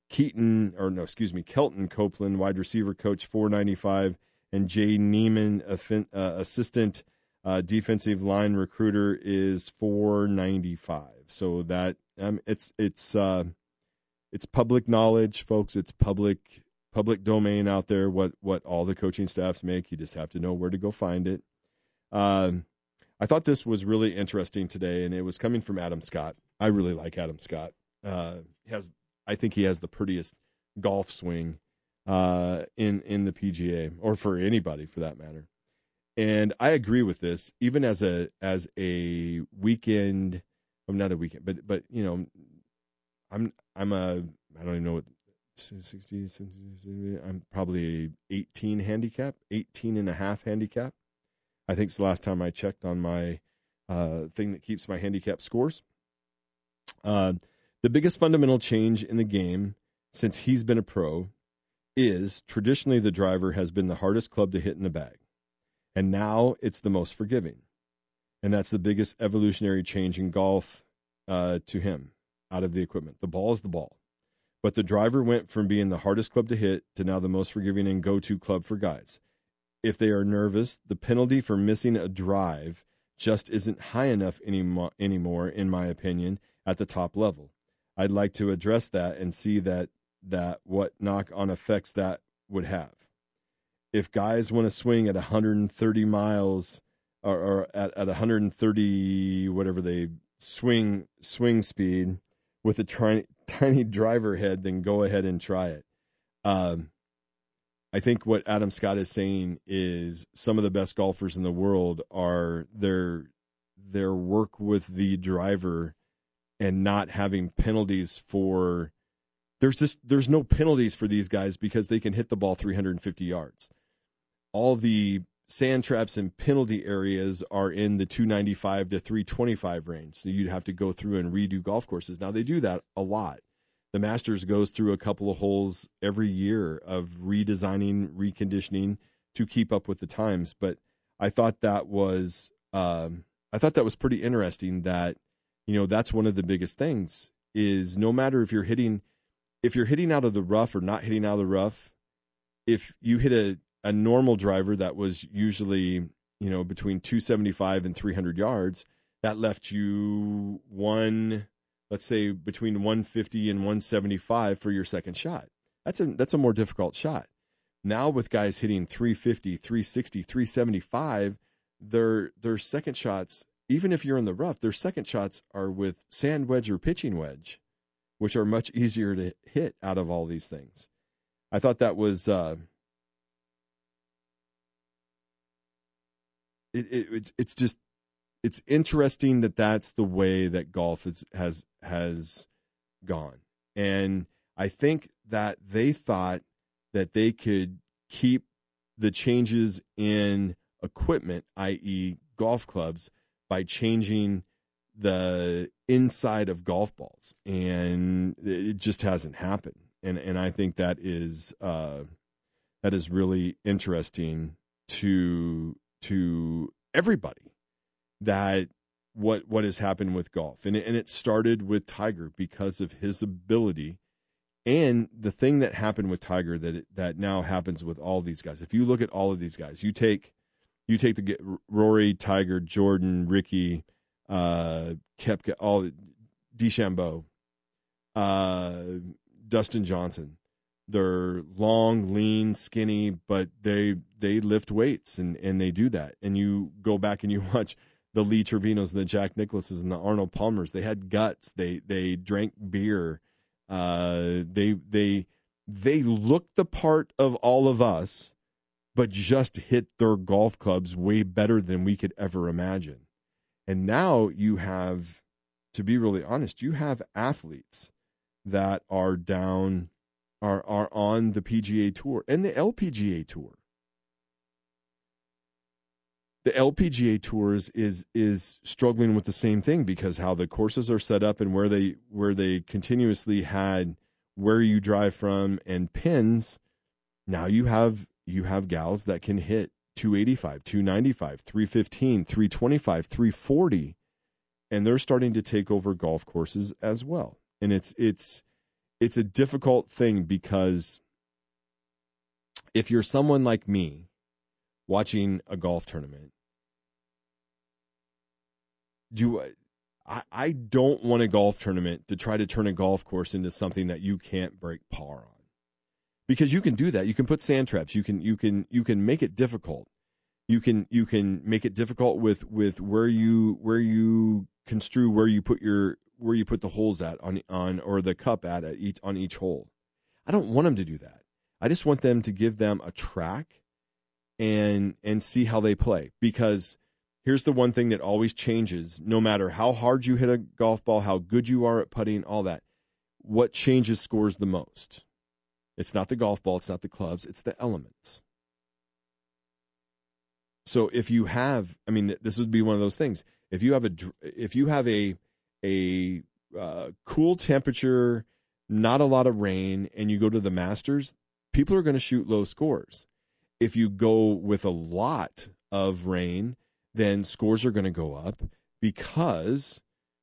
Kelton Copeland, wide receiver coach, $495. And Jay Neiman, assistant defensive line recruiter, is $495. So that it's public knowledge, folks. It's public domain out there. What all the coaching staffs make. You just have to know where to go find it. I thought this was really interesting today, and it was coming from Adam Scott. I really like Adam Scott. I think he has the prettiest golf swing in the PGA, or for anybody for that matter. And I agree with this, even as a weekend. I'm not a weekend, but you know, I don't even know what 60. I'm probably 18 and a half handicap. I think it's the last time I checked on my thing that keeps my handicap scores. The biggest fundamental change in the game since he's been a pro is traditionally the driver has been the hardest club to hit in the bag. And now it's the most forgiving. And that's the biggest evolutionary change in golf to him out of the equipment. The ball is the ball. But the driver went from being the hardest club to hit to now the most forgiving and go-to club for guys. If they are nervous, the penalty for missing a drive just isn't high enough anymore, in my opinion, at the top level. I'd like to address that and see that what knock-on effects that would have. If guys want to swing at 130 miles or at 130, whatever they swing speed with a tiny driver head, then go ahead and try it. I think what Adam Scott is saying is some of the best golfers in the world are their work with the driver and not having penalties for. There's no penalties for these guys because they can hit the ball 350 yards. All the sand traps and penalty areas are in the 295 to 325 range. So you'd have to go through and redo golf courses. Now they do that a lot. The Masters goes through a couple of holes every year of redesigning, reconditioning to keep up with the times. But I thought that was pretty interesting. That, you know, that's one of the biggest things is no matter if you're hitting out of the rough or not hitting out of the rough, if you hit a normal driver that was usually, you know, between 275 and 300 yards, that left you let's say between 150 and 175 for your second shot. That's a more difficult shot. Now with guys hitting 350, 360, 375, their second shots, even if you're in the rough, their second shots are with sand wedge or pitching wedge, which are much easier to hit out of all these things. I thought that was it's interesting that that's the way that golf has gone. And I think that they thought that they could keep the changes in equipment, i.e. golf clubs, by changing the inside of golf balls. And it just hasn't happened. And I think that is really interesting to everybody, that what has happened with golf. And it started with Tiger because of his ability. And the thing that happened with Tiger that now happens with all these guys. If you look at all of these guys, you take the Rory, Tiger, Jordan, Ricky, Koepka, all DeChambeau, Dustin Johnson. They're long, lean, skinny, but they lift weights and they do that. And you go back and you watch the Lee Trevinos and the Jack Nicklaus's and the Arnold Palmers. They had guts. They drank beer. They looked the part of all of us, but just hit their golf clubs way better than we could ever imagine. And now you have, to be really honest, you have athletes that are down are on the PGA Tour and the LPGA Tour. The LPGA Tour is struggling with the same thing because how the courses are set up and where they continuously had where you drive from and pins. Now you have gals that can hit 285, 295, 315, 325, 340, and they're starting to take over golf courses as well. And it's a difficult thing because if you're someone like me watching a golf tournament, I don't want a golf tournament to try to turn a golf course into something that you can't break par on. Because you can do that. You can put sand traps. You can make it difficult. You can make it difficult with where you construe where you put the holes at on or the cup at each hole. I don't want them to do that. I just want them to give them a track and see how they play. Because here's the one thing that always changes, no matter how hard you hit a golf ball, how good you are at putting, all that. What changes scores the most? It's not the golf ball, it's not the clubs, it's the elements. So if you have, this would be one of those things. If you have a cool temperature, not a lot of rain, and you go to the Masters, people are going to shoot low scores. If you go with a lot of rain, then scores are going to go up because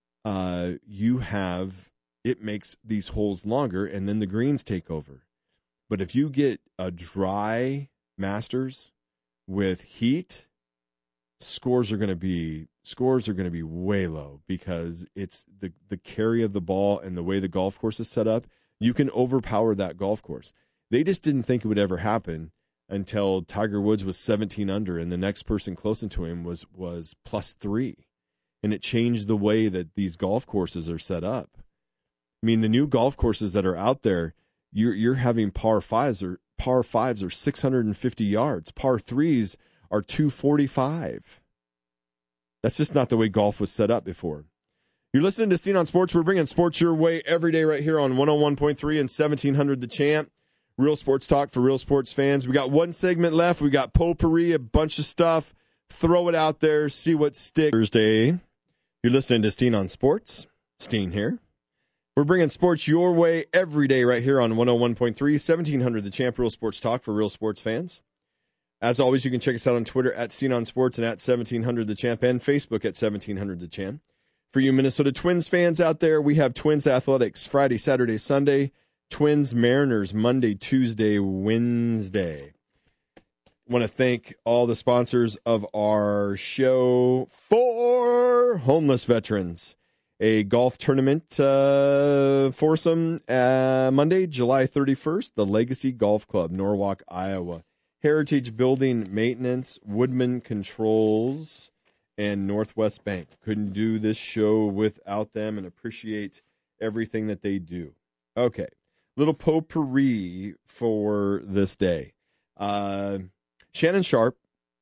it makes these holes longer, and then the greens take over. But if you get a dry Masters with heat, scores are going to be way low because it's the carry of the ball and the way the golf course is set up. You can overpower that golf course. They just didn't think it would ever happen until Tiger Woods was 17 under, and the next person closest to him was +3, and it changed the way that these golf courses are set up. The new golf courses that are out there, you're having par fives are 650 yards. Par threes are 245. That's just not the way golf was set up before. You're listening to Steen on Sports. We're bringing sports your way every day right here on 101.3 and 1700 The Champ. Real sports talk for real sports fans. We got one segment left. We got potpourri, a bunch of stuff. Throw it out there. See what sticks. Thursday. You're listening to Steen on Sports. Steen here. We're bringing sports your way every day right here on 101.3, 1700 The Champ, real sports talk for real sports fans. As always, you can check us out on Twitter at Steen on Sports and at 1700 The Champ, and Facebook at 1700 The Champ. For you Minnesota Twins fans out there, we have Twins Athletics Friday, Saturday, Sunday. Twins Mariners Monday, Tuesday, Wednesday. Want to thank all the sponsors of our show. For homeless veterans, a golf tournament foursome Monday, July 31st, the Legacy Golf Club, Norwalk, Iowa. Heritage Building Maintenance, Woodman Controls, and Northwest Bank. Couldn't do this show without them and appreciate everything that they do. Okay, little potpourri for this day. Shannon Sharpe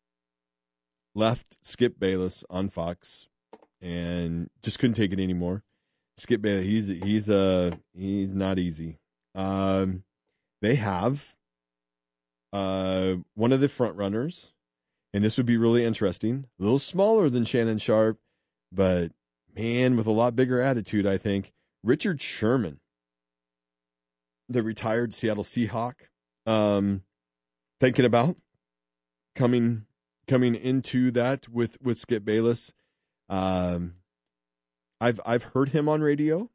left Skip Bayless on Fox and just couldn't take it anymore. Skip Bayless, he's not easy. They have one of the front runners, and this would be really interesting. A little smaller than Shannon Sharpe, but man, with a lot bigger attitude, I think. Richard Sherman, the retired Seattle Seahawk, thinking about coming into that with Skip Bayless. I've heard him on radio.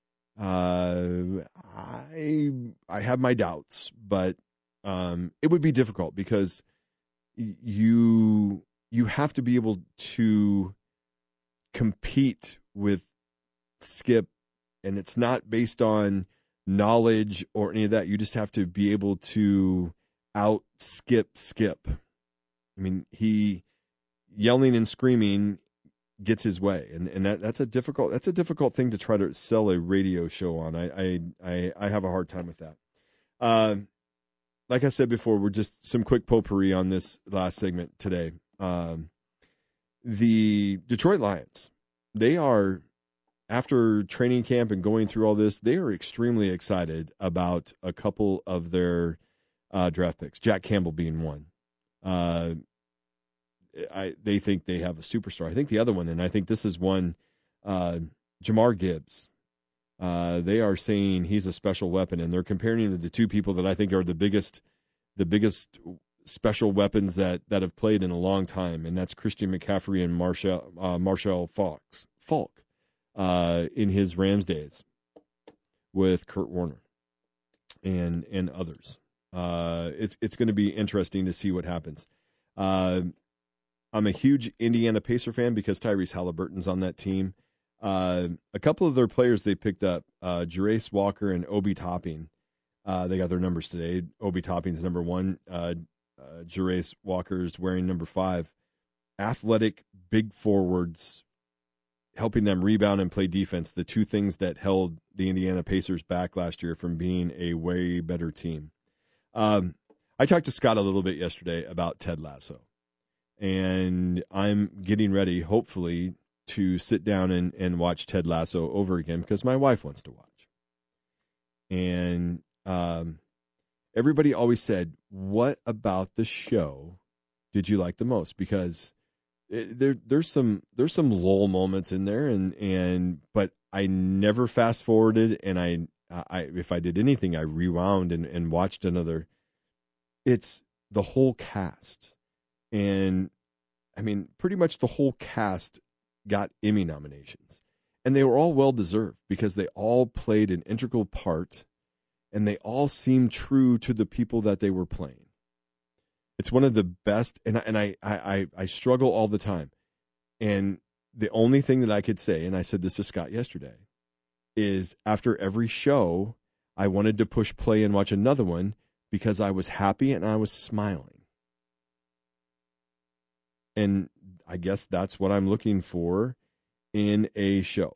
I have my doubts, but it would be difficult because you have to be able to compete with Skip, and it's not based on knowledge or any of that. You just have to be able to out Skip. He yelling and screaming gets his way, and that's a difficult thing to try to sell a radio show on. I have a hard time with that. Like I said before, we're just some quick potpourri on this last segment today. The Detroit Lions, they are after training camp and going through all this, they are extremely excited about a couple of their draft picks, Jack Campbell being one. They think they have a superstar. I think the other one, and I think this is one, Jamar Gibbs. They are saying he's a special weapon, and they're comparing him to the two people that I think are the biggest special weapons that have played in a long time, and that's Christian McCaffrey and Marshall Faulk in his Rams days with Kurt Warner and others. It's going to be interesting to see what happens. I'm a huge Indiana Pacer fan because Tyrese Halliburton's on that team. A couple of their players they picked up, Jarace Walker and Obi Toppin. They got their numbers today. Obi Toppin's number 1. Jarace Walker's wearing number 5. Athletic, big forwards, helping them rebound and play defense. The two things that held the Indiana Pacers back last year from being a way better team. I talked to Scott a little bit yesterday about Ted Lasso. And I'm getting ready, hopefully, to sit down and watch Ted Lasso over again because my wife wants to watch. And everybody always said, what about the show did you like the most? Because there's some lull moments in there, but I never fast forwarded, and I if I did anything, I rewound and watched another. It's the whole cast. And I mean, pretty much the whole cast got Emmy nominations, and they were all well deserved because they all played an integral part, and they all seemed true to the people that they were playing. It's one of the best, and I struggle all the time. And the only thing that I could say, and I said this to Scott yesterday, is after every show, I wanted to push play and watch another one because I was happy and I was smiling. And I guess that's what I'm looking for in a show.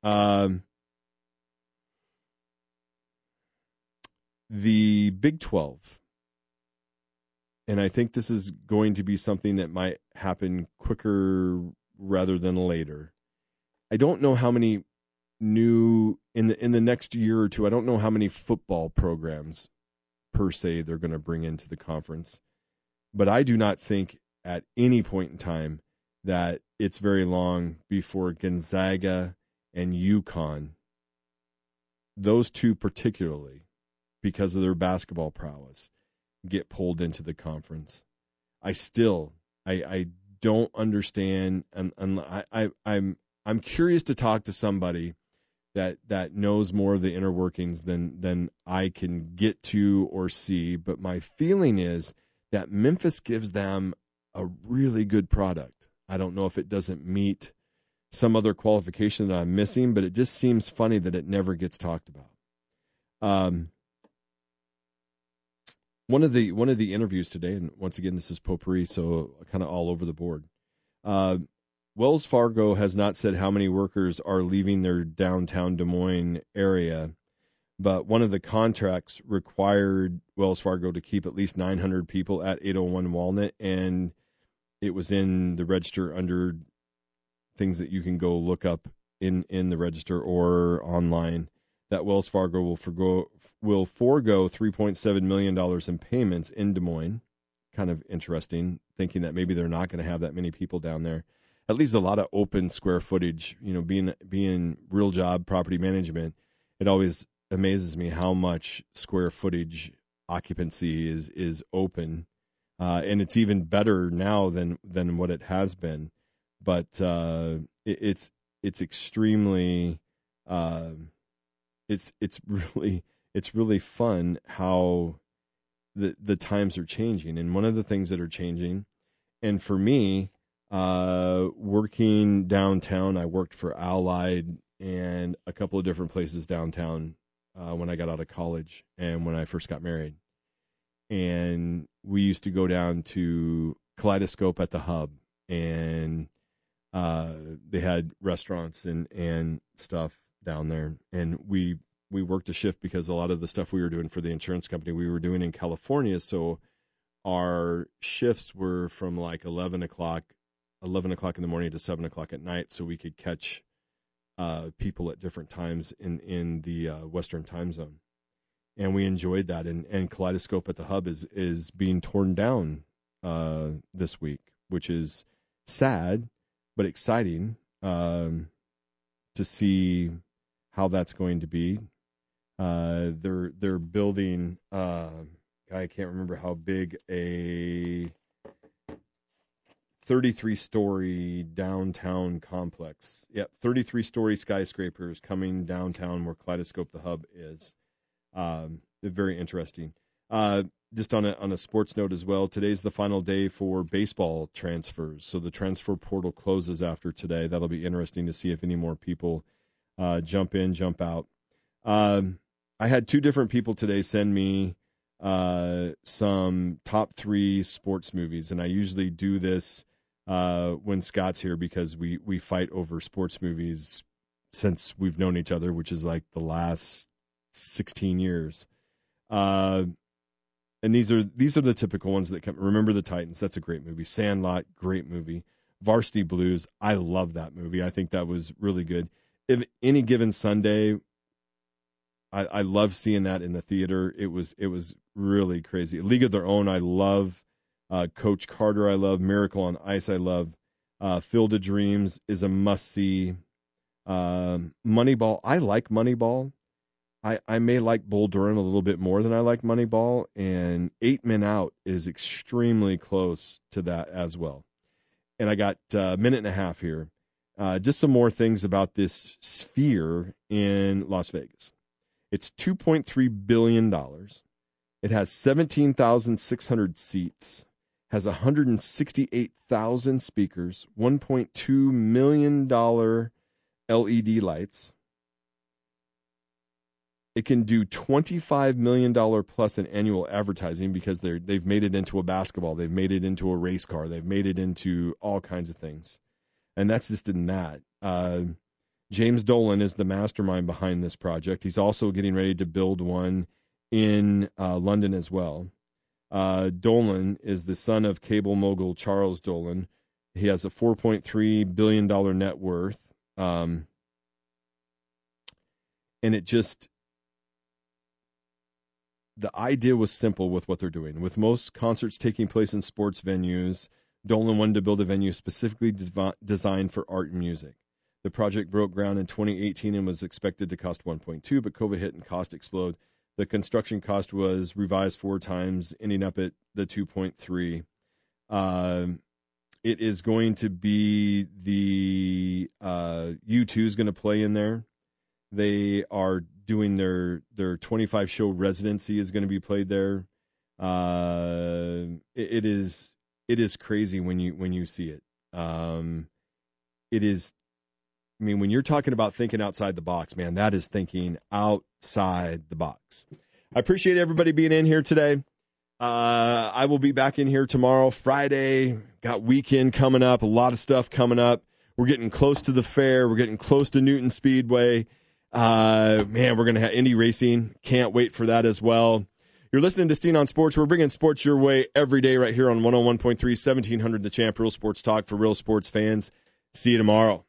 The Big 12, and I think this is going to be something that might happen quicker rather than later. I don't know how many new, in the next year or two, I don't know how many football programs per se they're going to bring into the conference. But I do not think at any point in time that it's very long before Gonzaga and UConn, those two particularly, because of their basketball prowess, get pulled into the conference. I don't understand, and I'm curious to talk to somebody that knows more of the inner workings than I can get to or see. But my feeling is that Memphis gives them a really good product. I don't know if it doesn't meet some other qualification that I'm missing, but it just seems funny that it never gets talked about. One of the interviews today, and once again, this is potpourri, so kind of all over the board. Wells Fargo has not said how many workers are leaving their downtown Des Moines area, but one of the contracts required Wells Fargo to keep at least 900 people at 801 Walnut, and it was in the register under things that you can go look up in the register or online, that Wells Fargo will forego $3.7 million in payments in Des Moines. Kind of interesting, thinking that maybe they're not going to have that many people down there. At least a lot of open square footage, being real job property management, it always amazes me how much square footage occupancy is open. And it's even better now than what it has been. But it's extremely it's really fun how the times are changing. And one of the things that are changing, and for me, working downtown, I worked for Allied and a couple of different places downtown when I got out of college and when I first got married. And we used to go down to Kaleidoscope at the Hub, and they had restaurants and stuff down there. And we worked a shift because a lot of the stuff we were doing for the insurance company we were doing in California. So our shifts were from like 11 o'clock in the morning to 7 o'clock at night, so we could catch people at different times in the Western time zone. And we enjoyed that. And Kaleidoscope at the Hub is being torn down this week, which is sad but exciting to see how that's going to be. They're building. I can't remember how big a 33-story downtown complex. Yep, 33-story skyscrapers coming downtown where Kaleidoscope the Hub is. Very interesting. Just on a sports note as well, today's the final day for baseball transfers. So the transfer portal closes after today. That'll be interesting to see if any more people jump in, jump out. I had 2 different people today send me some top 3 sports movies, and I usually do this when Scott's here because we fight over sports movies since we've known each other, which is like the last 16 years. And these are the typical ones that come. Remember the Titans, that's a great movie. Sandlot, great movie. Varsity Blues, I love that movie. I think that was really good. If Any Given Sunday, I love seeing that in the theater. It was really crazy. League of Their Own, I love. Coach Carter, I love. Miracle on Ice, I love. Field of Dreams is a must-see. Moneyball, I like Moneyball. I may like Bull Durham a little bit more than I like Moneyball, and 8 Men Out is extremely close to that as well. And I got a minute and a half here. Just some more things about this Sphere in Las Vegas. It's $2.3 billion. It has 17,600 seats, has 168,000 speakers, $1.2 million LED lights. It can do $25 million plus in annual advertising because they've made it into a basketball. They've made it into a race car. They've made it into all kinds of things. And that's just in that. James Dolan is the mastermind behind this project. He's also getting ready to build one in London as well. Dolan is the son of cable mogul Charles Dolan. He has a $4.3 billion net worth. And it just... The idea was simple with what they're doing. With most concerts taking place in sports venues, Dolan wanted to build a venue specifically designed for art and music. The project broke ground in 2018 and was expected to cost 1.2, but COVID hit and cost exploded. The construction cost was revised 4 times, ending up at the 2.3. It is going to be the U2 is going to play in there. They are doing their 25 show residency is going to be played there. It is crazy when you see it. It is. I mean, when you're talking about thinking outside the box, man, that is thinking outside the box. I appreciate everybody being in here today. I will be back in here tomorrow, Friday. Got weekend coming up, a lot of stuff coming up. We're getting close to the fair. We're getting close to Newton Speedway. Man, we're going to have Indy Racing. Can't wait for that as well. You're listening to Steen on Sports. We're bringing sports your way every day right here on 101.3, 1700 The Champ, Real Sports Talk for real sports fans. See you tomorrow.